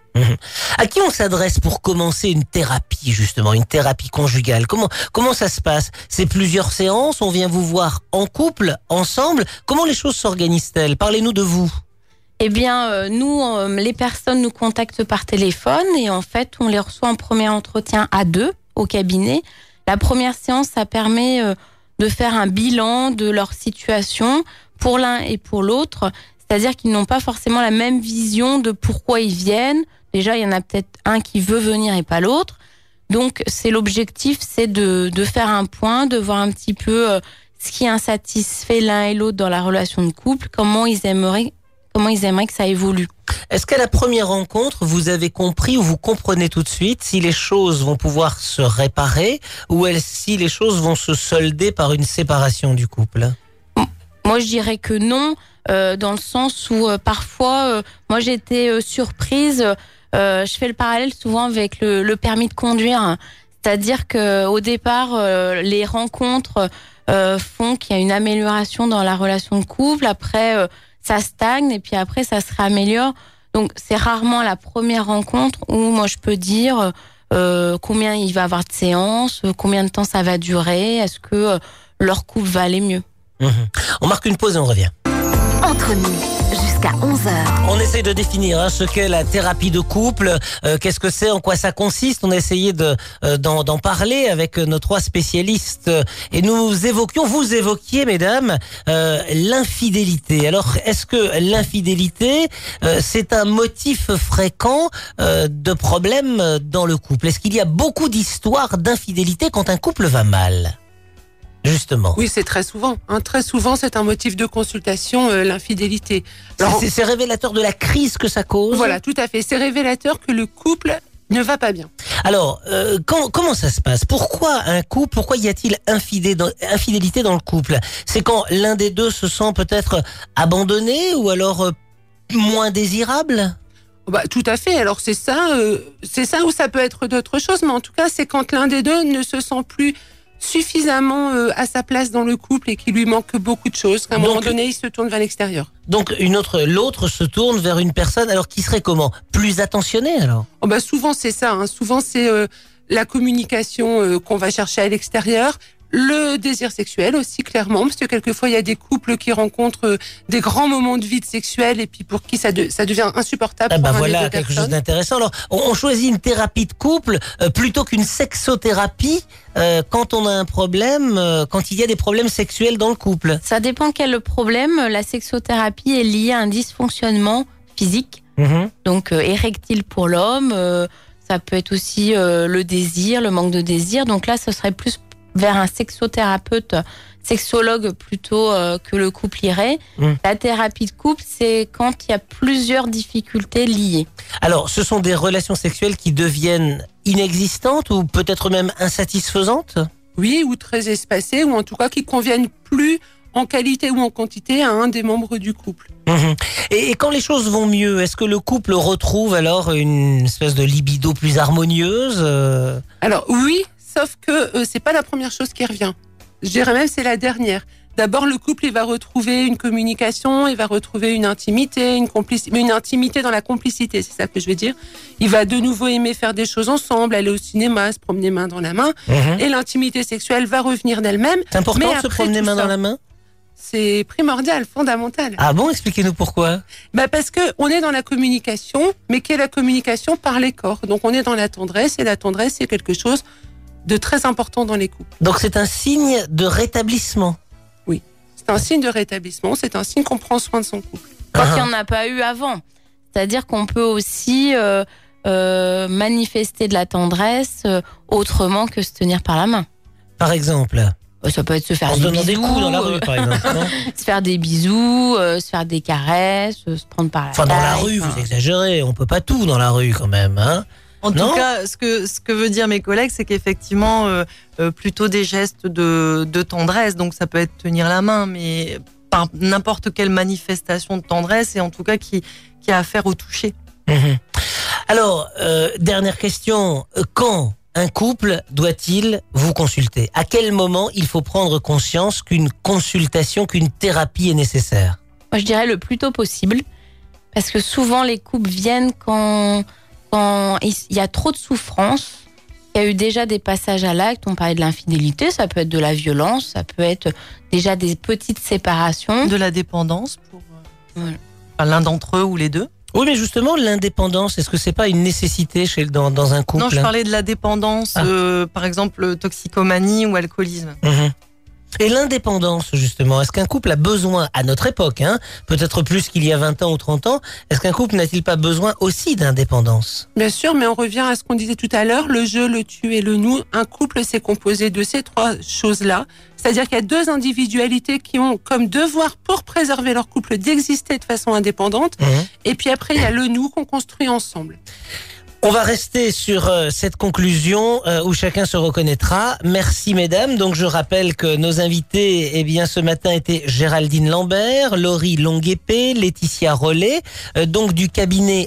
À qui on s'adresse pour commencer une thérapie, justement, une thérapie conjugale? Comment ça se passe? C'est plusieurs séances? On vient vous voir en couple, ensemble? Comment les choses s'organisent-elles? Parlez-nous de vous. Eh bien, nous, les personnes nous contactent par téléphone et en fait, on les reçoit en premier entretien à 2 au cabinet. La première séance, ça permet de faire un bilan de leur situation pour l'un et pour l'autre. C'est-à-dire qu'ils n'ont pas forcément la même vision de pourquoi ils viennent. Déjà, il y en a peut-être un qui veut venir et pas l'autre. Donc, l'objectif, c'est de faire un point, de voir un petit peu ce qui insatisfait l'un et l'autre dans la relation de couple, comment ils aimeraient que ça évolue. Est-ce qu'à la première rencontre, vous avez compris ou vous comprenez tout de suite si les choses vont pouvoir se réparer ou si les choses vont se solder par une séparation du couple? Moi, je dirais que non, dans le sens où parfois, moi j'ai été surprise. Je fais le parallèle souvent avec le permis de conduire. C'est-à-dire qu'au départ, les rencontres font qu'il y a une amélioration dans la relation de couple. Après, ça stagne et puis après, ça se réaméliore. Donc, c'est rarement la première rencontre où moi, je peux dire combien il va y avoir de séances, combien de temps ça va durer, est-ce que leur couple va aller mieux. On marque une pause et on revient. Entre nous, jusqu'à 11h. On essaie de définir ce qu'est la thérapie de couple, qu'est-ce que c'est, en quoi ça consiste. On a essayé d'en parler avec nos 3 spécialistes et vous évoquiez, mesdames, l'infidélité. Alors, est-ce que l'infidélité, c'est un motif fréquent de problème dans le couple? Est-ce qu'il y a beaucoup d'histoires d'infidélité quand un couple va mal? Justement. Oui, c'est très souvent. Très souvent, c'est un motif de consultation, l'infidélité. C'est révélateur de la crise que ça cause? Voilà, tout à fait. C'est révélateur que le couple ne va pas bien. Alors, comment ça se passe? Pourquoi y a-t-il infidélité dans le couple? C'est quand l'un des deux se sent peut-être abandonné ou alors moins désirable? Tout à fait. Alors c'est ça ou ça peut être d'autres choses, mais en tout cas, c'est quand l'un des deux ne se sent plus suffisamment à sa place dans le couple et qu'il lui manque beaucoup de choses. À un moment donné, il se tourne vers l'extérieur. Donc l'autre se tourne vers une personne, alors qui serait comment? Plus attentionnée alors? Souvent c'est ça. Souvent c'est la communication qu'on va chercher à l'extérieur, Le désir sexuel aussi, clairement, parce que quelquefois, il y a des couples qui rencontrent des grands moments de vide sexuel et puis pour qui ça devient insupportable. Ah voilà, quelque chose d'intéressant. Alors, on choisit une thérapie de couple plutôt qu'une sexothérapie quand on a un problème, quand il y a des problèmes sexuels dans le couple. Ça dépend quel est le problème. La sexothérapie est liée à un dysfonctionnement physique, donc érectile pour l'homme. Ça peut être aussi le désir, le manque de désir. Donc là, ce serait plus vers un sexothérapeute, sexologue plutôt que le couple irait. La thérapie de couple, c'est quand il y a plusieurs difficultés liées. Alors, ce sont des relations sexuelles qui deviennent inexistantes ou peut-être même insatisfaisantes ? Oui, ou très espacées, ou en tout cas qui conviennent plus en qualité ou en quantité à un des membres du couple. Et quand les choses vont mieux, est-ce que le couple retrouve alors une espèce de libido plus harmonieuse ? Alors oui, sauf que c'est pas la première chose qui revient. Je dirais même c'est la dernière. D'abord, le couple, il va retrouver une communication, il va retrouver une intimité, une intimité dans la complicité, c'est ça que je veux dire. Il va de nouveau aimer faire des choses ensemble, aller au cinéma, se promener main dans la main, et l'intimité sexuelle va revenir d'elle-même. C'est important de se promener main dans la main ? C'est primordial, fondamental. Ah bon, expliquez-nous pourquoi. Parce que on est dans la communication, mais qui est la communication par les corps. Donc on est dans la tendresse, et la tendresse, c'est quelque chose de très important dans les couples. Donc c'est un signe de rétablissement. Oui, c'est un signe de rétablissement, c'est un signe qu'on prend soin de son couple. Quand il n'y en a pas eu avant. C'est-à-dire qu'on peut aussi manifester de la tendresse autrement que se tenir par la main. Par exemple ? Ça peut être se faire des bisous. Des coups dans la rue, par exemple. Se faire des bisous, se faire des caresses, se prendre par la taille. Dans la rue, vous exagérez. On peut pas tout dans la rue quand même, hein. En tout cas, ce que veut dire mes collègues, c'est qu'effectivement, plutôt des gestes de tendresse. Donc ça peut être tenir la main, mais par n'importe quelle manifestation de tendresse, et en tout cas qui a affaire au toucher. Alors, dernière question. Quand un couple doit-il vous consulter ? À quel moment il faut prendre conscience qu'une consultation, qu'une thérapie est nécessaire ? Moi, je dirais le plus tôt possible, parce que souvent les couples viennent quand il y a trop de souffrance, il y a eu déjà des passages à l'acte, on parlait de l'infidélité, ça peut être de la violence, ça peut être déjà des petites séparations. De la dépendance pour l'un d'entre eux ou les deux. Oui, mais justement, l'indépendance, est-ce que c'est pas une nécessité dans un couple ? Non, je parlais de la dépendance, par exemple, toxicomanie ou alcoolisme. Et l'indépendance, justement, est-ce qu'un couple a besoin, à notre époque, peut-être plus qu'il y a 20 ans ou 30 ans, est-ce qu'un couple n'a-t-il pas besoin aussi d'indépendance ? Bien sûr, mais on revient à ce qu'on disait tout à l'heure, le je, le tu et le nous. Un couple, c'est composé de ces trois choses-là. C'est-à-dire qu'il y a deux individualités qui ont comme devoir, pour préserver leur couple, d'exister de façon indépendante. Et puis après, il y a le nous qu'on construit ensemble. On va rester sur cette conclusion où chacun se reconnaîtra. Merci mesdames. Donc je rappelle que nos invités, ce matin étaient Géraldine Lambert, Laurie Longuepée, Laetitia Rollet, donc du cabinet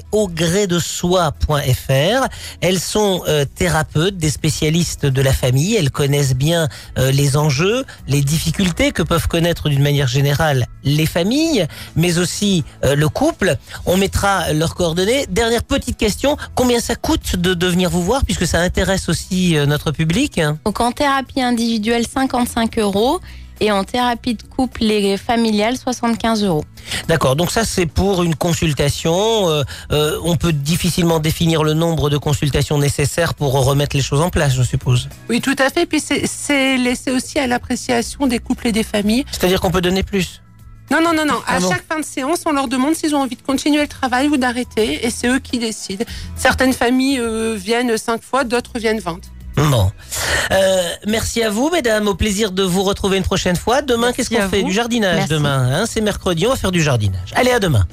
augrédesoi.fr. Elles sont thérapeutes, des spécialistes de la famille. Elles connaissent bien les enjeux, les difficultés que peuvent connaître d'une manière générale les familles, mais aussi le couple. On mettra leurs coordonnées. Dernière petite question, combien ça coûte de venir vous voir, puisque ça intéresse aussi notre public? Donc en thérapie individuelle, 55 € et en thérapie de couple et familiale, 75 €. D'accord, donc ça c'est pour une consultation. On peut difficilement définir le nombre de consultations nécessaires pour remettre les choses en place, je suppose. Oui, tout à fait. Puis c'est laissé aussi à l'appréciation des couples et des familles. C'est-à-dire qu'on peut donner plus? Non. À chaque fin de séance, on leur demande s'ils ont envie de continuer le travail ou d'arrêter, et c'est eux qui décident. Certaines familles viennent 5 fois, d'autres viennent 20. Bon. Merci à vous, mesdames. Au plaisir de vous retrouver une prochaine fois. Demain, qu'est-ce qu'on fait? Du jardinage. Merci. Demain, c'est mercredi, on va faire du jardinage. Allez, à demain.